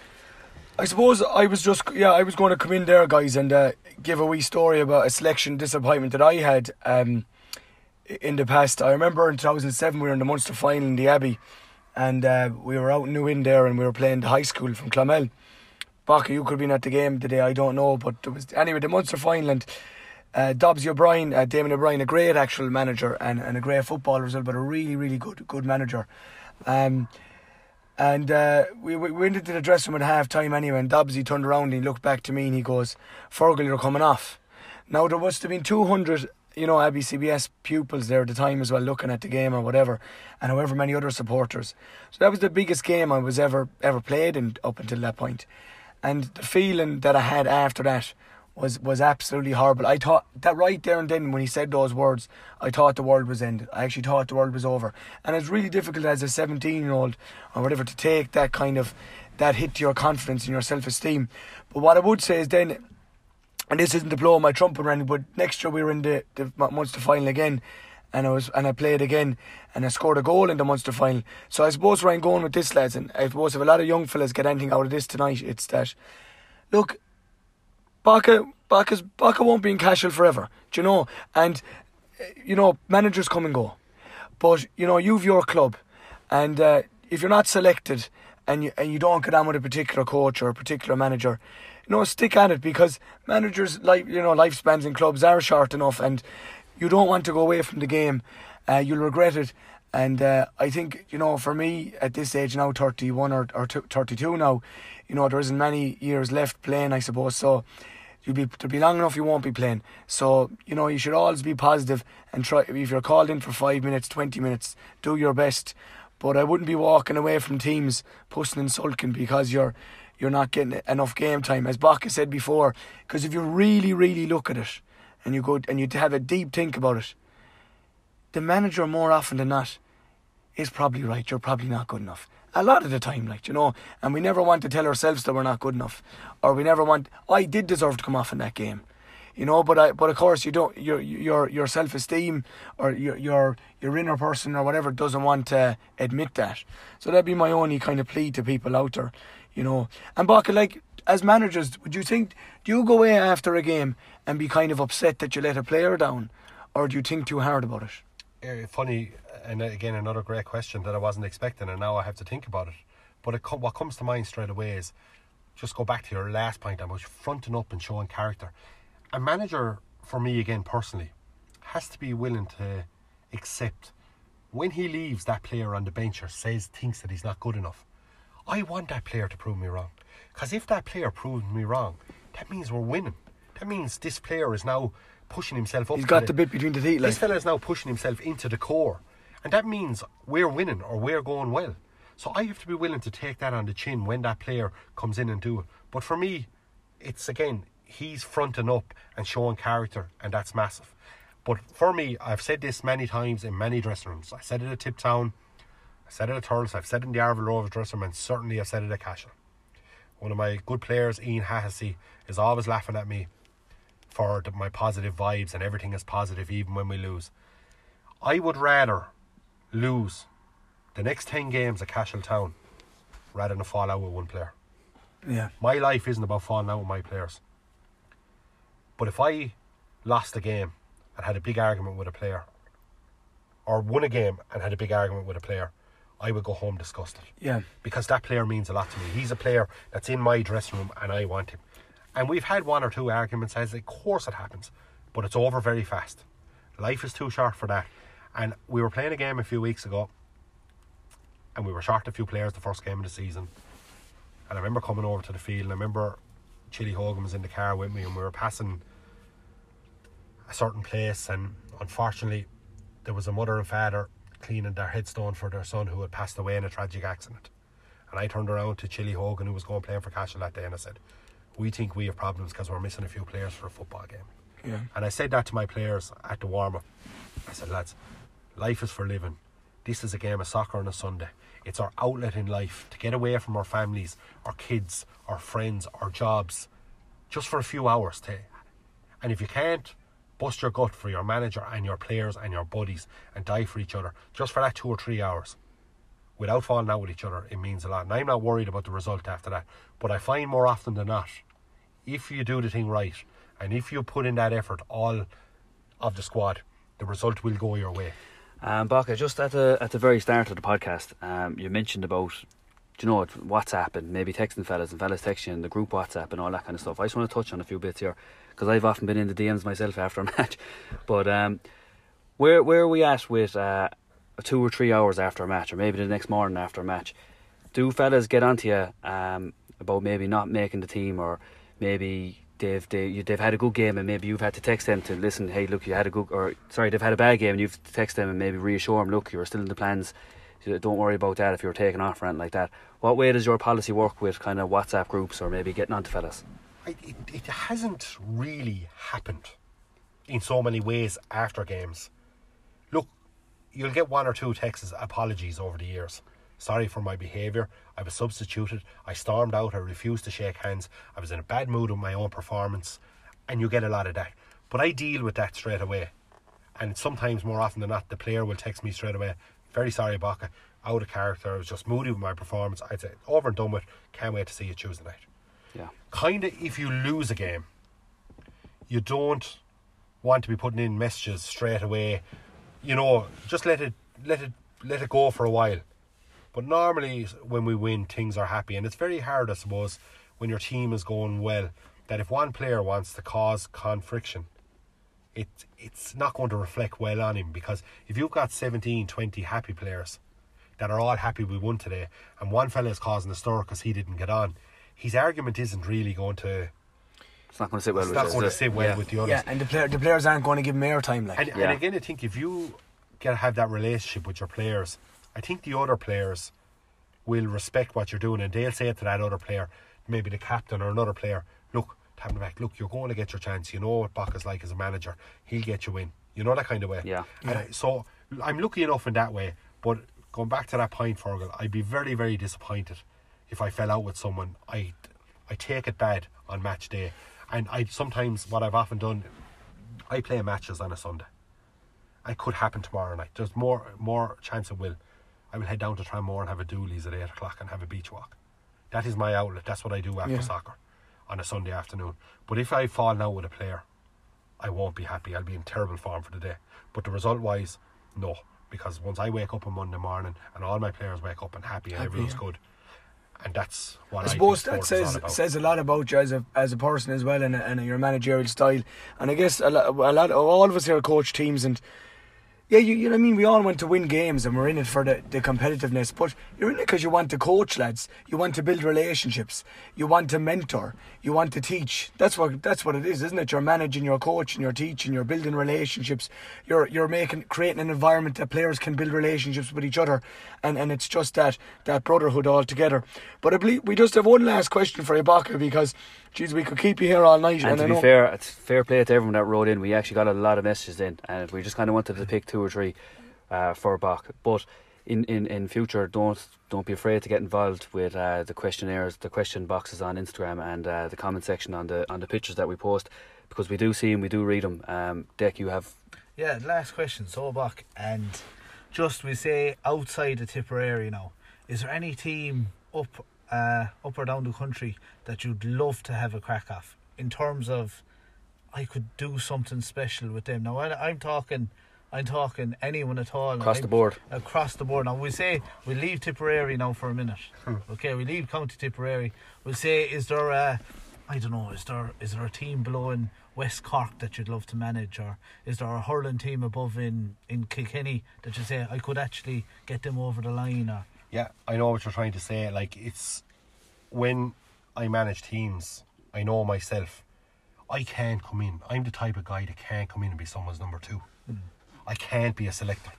Speaker 1: I suppose I was just, yeah, I was going to come in there, guys, and uh, give a wee story about a selection disappointment that I had um, in the past. I remember in two thousand seven we were in the Munster final in the Abbey, and uh, we were out in New Inn there, and we were playing the high school from Clonmel. Baka, you could have been at the game today, I don't know, but it was anyway the Munster final, and uh, Dobbs O'Brien, uh, Damien O'Brien, a great actual manager and, and a great footballer as well, but a really, really good good manager. Um, And uh, we, we went into the dressing room at half time anyway, and Dobbs, he turned around and he looked back to me and he goes, Fergal, you're coming off. Now there must have been two hundred, you know, Abbey C B S pupils there at the time as well, looking at the game or whatever, and however many other supporters. So that was the biggest game I was ever ever played in, up until that point. And the feeling that I had after that was was absolutely horrible. I thought that right there and then when he said those words, I thought the world was ended. I actually thought the world was over. And it's really difficult as a seventeen year old or whatever to take that kind of that hit to your confidence and your self-esteem. But what I would say is then, and this isn't to blow my trumpet or anything, but next year we were in the, the Munster final again, and I was and I played again and I scored a goal in the Munster final. So I suppose where I'm going with this, lads, and I suppose if a lot of young fellas get anything out of this tonight, it's that, look, Baka, Baka's, Baka won't be in Cashel forever, do you know? And, you know, managers come and go. But, you know, you've your club. And uh, if you're not selected and you, and you don't get on with a particular coach or a particular manager, you know, stick at it, because managers, like, you know, lifespans in clubs are short enough, and you don't want to go away from the game. Uh, you'll regret it. And uh, I think, you know, for me at this age now, thirty-one or, or thirty-two now, you know, there isn't many years left playing, I suppose. So you'll be there'll be long enough you won't be playing. So, you know, you should always be positive and try. If you're called in for five minutes, twenty minutes, do your best. But I wouldn't be walking away from teams pushing and sulking because you're you're not getting enough game time, as Baka said before. Because if you really, really look at it and you go and you have a deep think about it, the manager more often than not is probably right. You're probably not good enough. A lot of the time, like, you know, and we never want to tell ourselves that we're not good enough, or we never want. I did deserve to come off in that game, you know, but I, but of course you don't. Your your your self esteem or your your your inner person or whatever doesn't want to admit that. So that'd be my only kind of plea to people out there, you know. And Baka, like, as managers, would you think, do you go away after a game and be kind of upset that you let a player down, or do you think too hard about it?
Speaker 3: Uh, funny, and again another great question that I wasn't expecting, and now I have to think about it. But it co- what comes to mind straight away is, just go back to your last point about fronting up and showing character. A manager, for me again personally, has to be willing to accept when he leaves that player on the bench or says, thinks that he's not good enough, I want that player to prove me wrong. Because if that player proves me wrong, that means we're winning. That means this player is now pushing himself up.
Speaker 1: He's got
Speaker 3: the,
Speaker 1: the bit between the teeth. Like.
Speaker 3: This fella is now pushing himself into the core. And that means we're winning or we're going well. So I have to be willing to take that on the chin when that player comes in and do it. But for me, it's again, he's fronting up and showing character, and that's massive. But for me, I've said this many times in many dressing rooms. I said it at Tiptown, I said it at Thurles, I've said it in the Arville Rovers dressing room, and certainly I've said it at Cashel. One of my good players, Ian Hahessy, is always laughing at me for the, my positive vibes, and everything is positive even when we lose. I would rather lose the next ten games at Cashel Town rather than fall out with one player.
Speaker 1: Yeah.
Speaker 3: My life isn't about falling out with my players. But if I lost a game and had a big argument with a player, or won a game and had a big argument with a player, I would go home disgusted.
Speaker 1: Yeah.
Speaker 3: Because that player means a lot to me. He's a player that's in my dressing room and I want him. And we've had one or two arguments, as of course it happens, but it's over very fast. Life is too short for that. And we were playing a game a few weeks ago, and we were short a few players the first game of the season. And I remember coming over to the field, and I remember Chili Hogan was in the car with me, and we were passing a certain place, and unfortunately there was a mother and father cleaning their headstone for their son who had passed away in a tragic accident. And I turned around to Chili Hogan, who was going playing for Cashel that day, and I said, we think we have problems because we're missing a few players for a football game.
Speaker 1: Yeah.
Speaker 3: And I said that to my players at the warm-up. I said, lads, life is for living. This is a game of soccer on a Sunday. It's our outlet in life to get away from our families, our kids, our friends, our jobs, just for a few hours. To, and if you can't, bust your gut for your manager and your players and your buddies and die for each other, just for that two or three hours, without falling out with each other, it means a lot. And I'm not worried about the result after that. But I find more often than not, if you do the thing right, and if you put in that effort, all of the squad, the result will go your way.
Speaker 2: Um, Baca, just at the at the very start of the podcast, um, you mentioned about, do you know, WhatsApp and maybe texting fellas and fellas texting in the group WhatsApp and all that kind of stuff. I just want to touch on a few bits here because I've often been in the D Ms myself after a match. But um, where where are we at with uh, two or three hours after a match, or maybe the next morning after a match? Do fellas get onto you um, about maybe not making the team, or maybe they've they, they've had a good game and maybe you've had to text them to listen, hey look, you had a good, or sorry, they've had a bad game and you've to text them and maybe reassure them, look, you're still in the plans, don't worry about that if you're taking off or anything like that. What way does your policy work with kind of WhatsApp groups or maybe getting onto fellas?
Speaker 3: It, it, it hasn't really happened in so many ways after games. Look, you'll get one or two texts, apologies over the years. Sorry for my behaviour, I was substituted, I stormed out, I refused to shake hands, I was in a bad mood with my own performance, and you get a lot of that. But I deal with that straight away. And sometimes, more often than not, the player will text me straight away, very sorry Baca, out of character, I was just moody with my performance. I'd say, over and done with, can't wait to see you Tuesday night.
Speaker 2: Yeah.
Speaker 3: Kind of, if you lose a game, you don't want to be putting in messages straight away. You know, just let it, let it, let it go for a while. But normally when we win, things are happy. And it's very hard, I suppose, when your team is going well, that if one player wants to cause confliction, it, it's not going to reflect well on him. Because if you've got seventeen, twenty happy players that are all happy we won today, and one fella is causing a stir because he didn't get on, his argument isn't really going to...
Speaker 2: It's not going to sit well
Speaker 3: it's
Speaker 2: with
Speaker 3: not
Speaker 2: us,
Speaker 3: going to
Speaker 2: is it?
Speaker 3: sit well
Speaker 2: Yeah.
Speaker 3: with the others.
Speaker 1: Yeah, and the, player, the players aren't going to give him airtime. Like.
Speaker 3: And,
Speaker 2: Yeah.
Speaker 3: and again, I think if you get have that relationship with your players, I think the other players will respect what you're doing, and they'll say to that other player, maybe the captain or another player, look, tap him back, look, you're going to get your chance. You know what Baca's like as a manager. He'll get you in. You know, that kind of way.
Speaker 2: Yeah.
Speaker 3: And I, so I'm lucky enough in that way. But going back to that point, Fergal, I'd be very, very disappointed if I fell out with someone. I I take it bad on match day. And I sometimes, what I've often done, I play matches on a Sunday. It could happen tomorrow night. There's more more chance it will. I will head down to Tranmore and have a doolies at eight o'clock and have a beach walk. That is my outlet. That's what I do after
Speaker 1: Yeah.
Speaker 3: soccer on a Sunday afternoon. But if I fall out with a player, I won't be happy. I'll be in terrible form for the day. But the result wise, no. Because once I wake up on Monday morning and all my players wake up and happy and
Speaker 1: Happy,
Speaker 3: everyone's
Speaker 1: yeah.
Speaker 3: good, and that's what
Speaker 1: I
Speaker 3: I,
Speaker 1: suppose
Speaker 3: think
Speaker 1: that
Speaker 3: sport is all
Speaker 1: says
Speaker 3: about.
Speaker 1: says a lot about you as a as a person as well, and, and your managerial style. And I guess a lot, a lot all of us here coach teams, and Yeah, you, you know what I mean? We all want to win games and we're in it for the, the competitiveness, but you're in it because you want to coach lads, you want to build relationships, you want to mentor, you want to teach. That's what that's what it is, isn't it? You're managing, you're coaching, you're teaching, you're building relationships, you're you're making creating an environment that players can build relationships with each other, and, and it's just that that brotherhood all together. But I believe we just have one last question for you, Baca, because geez, we could keep you here all night.
Speaker 2: And,
Speaker 1: and
Speaker 2: to
Speaker 1: I
Speaker 2: be
Speaker 1: know
Speaker 2: fair, it's fair play to everyone that wrote in. We actually got a lot of messages in, and we just kind of wanted to pick two or three uh, for Bach. But in, in, in future, don't don't be afraid to get involved with uh, the questionnaires, the question boxes on Instagram, and uh, the comment section on the on the pictures that we post, because we do see them, we do read them. Um, Dec, you have
Speaker 4: Yeah, last question, so Bach, and just we say outside the Tipperary now, is there any team up uh, up or down the country that you'd love to have a crack off in terms of I could do something special with them? Now I, I'm talking I'm talking anyone at all
Speaker 2: across
Speaker 4: I'm,
Speaker 2: the board.
Speaker 4: across the board. Now we say we leave Tipperary now for a minute.
Speaker 3: Hmm.
Speaker 4: Okay, we leave County Tipperary. We'll say, is there a I don't know, is there is there a team below in West Cork that you'd love to manage, or is there a hurling team above in, in Kilkenny that you say I could actually get them over the line? Or
Speaker 3: Yeah, I know what you're trying to say. Like, it's when I manage teams, I know myself, I can't come in. I'm the type of guy that can't come in and be someone's number two. Mm. I can't be a selector.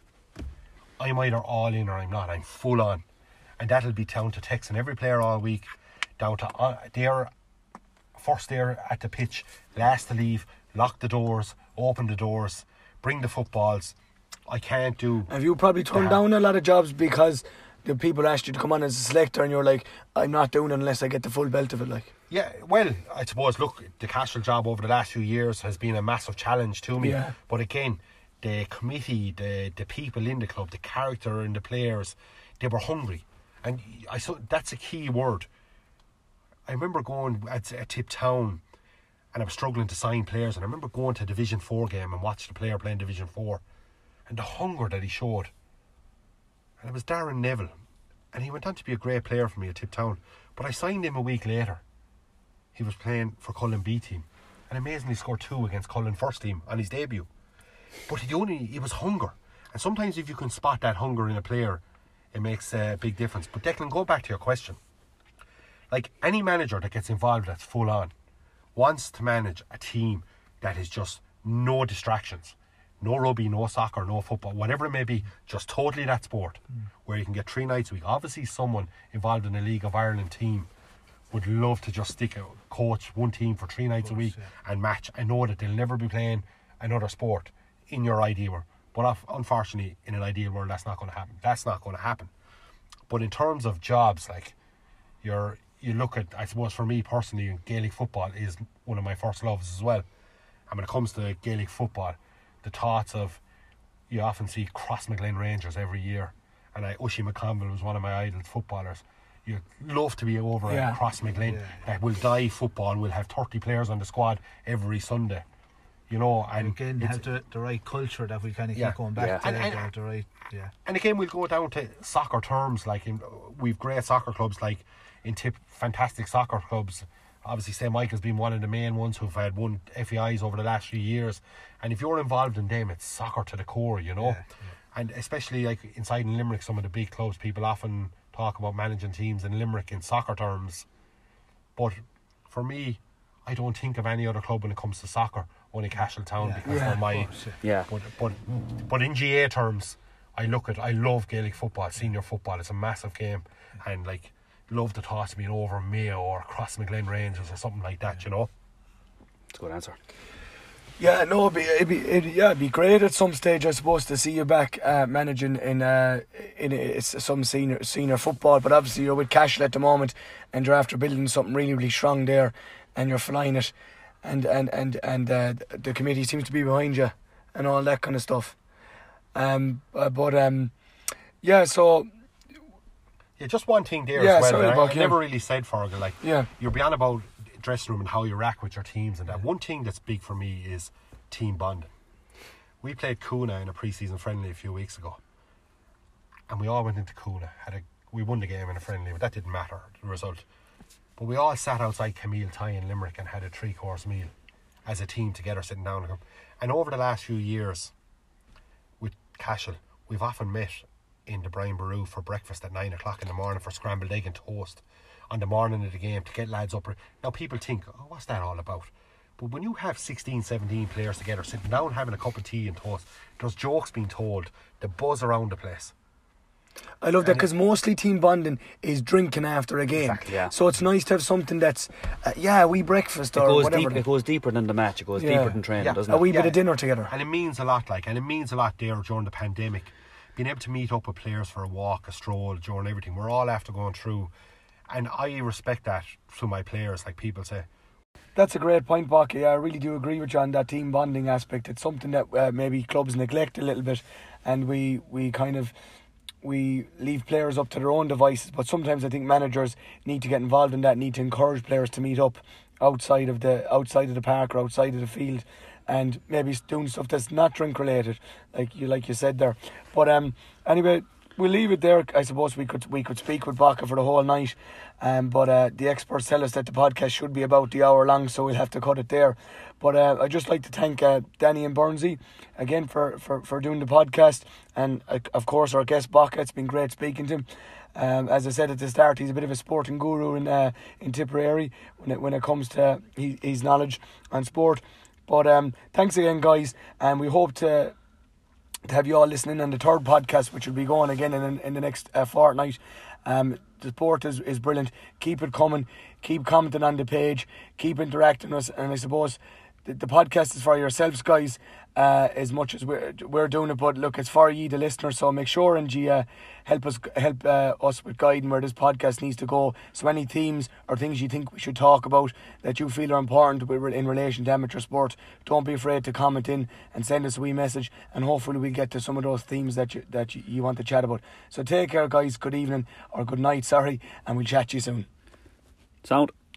Speaker 3: I'm either all in or I'm not. I'm full on. And that'll be down to texting every player all week, down to uh, they're first there at the pitch, last to leave, lock the doors, open the doors, bring the footballs. I can't do.
Speaker 1: have you probably turned
Speaker 3: that.
Speaker 1: down a lot of jobs because the people asked you to come on as a selector and you're like, I'm not doing it unless I get the full belt of it, like?
Speaker 3: Yeah, well, I suppose, look, the Cashel job over the last few years has been a massive challenge to me.
Speaker 1: Yeah.
Speaker 3: But again, the committee, the the people in the club, the character in the players, they were hungry. And I saw that's a key word. I remember going at, at Tip Town and I was struggling to sign players, and I remember going to a Division four game and watched the player playing Division four and the hunger that he showed. And it was Darren Neville, and he went on to be a great player for me at Tip Town. But I signed him a week later. He was playing for Cullen B team and amazingly scored two against Cullen first team on his debut. But he only it was hunger, and sometimes if you can spot that hunger in a player, it makes a big difference. But Declan, go back to your question. Like, any manager that gets involved that's full on wants to manage a team that is just no distractions, no rugby, no soccer, no football, whatever it may be, just totally that sport, mm. where you can get three nights a week. Obviously someone involved in a League of Ireland team would love to just stick a coach one team for three nights course, a week yeah. and match. I know that they'll never be playing another sport in your ideal world, but unfortunately in an ideal world that's not going to happen. That's not going to happen. But in terms of jobs, like, you're you look at, I suppose for me personally, Gaelic football is one of my first loves as well. And when it comes to Gaelic football, the thoughts of, you often see Crossmaglen Rangers every year, and I, Ushi McConville was one of my idol footballers. You'd love to be over
Speaker 1: yeah.
Speaker 3: at Crossmaglen
Speaker 4: yeah, yeah.
Speaker 3: that will die football, will have thirty players on the squad every Sunday. You know, and
Speaker 4: again, have the, the right culture that we kind of
Speaker 3: yeah.
Speaker 4: keep going back
Speaker 2: yeah.
Speaker 4: to.
Speaker 3: And, and,
Speaker 4: the, the right, yeah.
Speaker 3: And again, we'll go down to soccer terms. Like, in, we've great soccer clubs, like in Tip, fantastic soccer clubs. Obviously, Saint Michael's been one of the main ones who've had won F A Is over the last few years. And if you're involved in them, it's soccer to the core, you know.
Speaker 4: Yeah, yeah.
Speaker 3: And especially like inside in Limerick, some of the big clubs, people often talk about managing teams in Limerick in soccer terms. But for me, I don't think of any other club when it comes to soccer, only Cashel Town,
Speaker 4: Yeah.
Speaker 3: because
Speaker 1: Yeah,
Speaker 3: they're my.
Speaker 4: course,
Speaker 2: Yeah.
Speaker 3: But but but in G A terms, I look at I love Gaelic football, senior football. It's a massive game, and like love the thoughts of being over Mayo or Crossmaglen Rangers or something like that. You know.
Speaker 2: That's a good answer.
Speaker 1: Yeah, no, it'd be, it'd be, it'd, yeah, it'd be great at some stage, I suppose, to see you back uh, managing in uh, in it's some senior senior football. But obviously, you're with Cashel at the moment, and you're after building something really, really strong there, and you're flying it, and and and and uh, the committee seems to be behind you, and all that kind of stuff. Um, uh, but um, yeah, so
Speaker 3: Yeah, just one thing there
Speaker 1: Yeah,
Speaker 3: as well.
Speaker 1: sorry
Speaker 3: I,
Speaker 1: about
Speaker 3: I
Speaker 1: you.
Speaker 3: never really said, Fergal, like,
Speaker 1: yeah,
Speaker 3: you're beyond about dressing room and how you rack with your teams and that. One thing that's big for me is team bonding. We played Kuna in a pre-season friendly a few weeks ago, and we all went into Kuna. Had a we won the game in a friendly, but that didn't matter, the result. But we all sat outside Camille Thai in Limerick and had a three-course meal as a team together, sitting down. And over the last few years, with Cashel, we've often met in the Brian Boru for breakfast at nine o'clock in the morning for scrambled egg and toast on the morning of the game to get lads up. Now people think, oh, what's that all about? But when you have sixteen, seventeen players together sitting down having a cup of tea and toast, there's jokes being told, the buzz around the place.
Speaker 1: I love that because mostly team bonding is drinking after a game.
Speaker 3: Exactly,
Speaker 2: yeah.
Speaker 1: So it's nice to have something that's, uh, yeah, we breakfast
Speaker 2: It
Speaker 1: or
Speaker 2: goes
Speaker 1: whatever.
Speaker 2: deep. It goes deeper than the match. It goes
Speaker 1: Yeah.
Speaker 2: deeper than training,
Speaker 3: Yeah.
Speaker 2: doesn't
Speaker 1: a
Speaker 2: it?
Speaker 1: wee
Speaker 3: Yeah.
Speaker 1: bit of dinner together.
Speaker 3: And it means a lot, like, and it means a lot there during the pandemic. Being able to meet up with players for a walk, a stroll, during everything. We're all after going through. And I respect that through my players, like people say.
Speaker 1: That's a great point, Bucky. I really do agree with you on that team bonding aspect. It's something that uh, maybe clubs neglect a little bit, and we, we kind of we leave players up to their own devices. But sometimes I think managers need to get involved in that, need to encourage players to meet up outside of the outside of the park or outside of the field, and maybe doing stuff that's not drink related, like you like you said there. But um, anyway, we'll leave it there. I suppose we could we could speak with Baca for the whole night, um, but uh, the experts tell us that the podcast should be about the hour long, so we'll have to cut it there. But uh, I'd just like to thank uh, Danny and Burnsy again for, for, for doing the podcast, and uh, of course our guest Baca. It's been great speaking to him. Um, as I said at the start, he's a bit of a sporting guru in uh, in Tipperary when it when it comes to he, his knowledge on sport. But um, thanks again, guys, and we hope to. to have you all listening on the third podcast, which will be going again in in the next uh, fortnight. Um, the sport is, is brilliant. Keep it coming. Keep commenting on the page. Keep interacting with us. And I suppose the, the podcast is for yourselves, guys, uh, as much as we're we're doing it. But look, it's for you, the listeners. So make sure and you uh, help us help uh, us with guiding where this podcast needs to go. So any themes or things you think we should talk about that you feel are important in relation to amateur sport, don't be afraid to comment in and send us a wee message, and hopefully we'll get to some of those themes that you, that you, you want to chat about. So take care, guys. Good evening or good night, sorry, and we'll chat to you soon.
Speaker 2: Sound.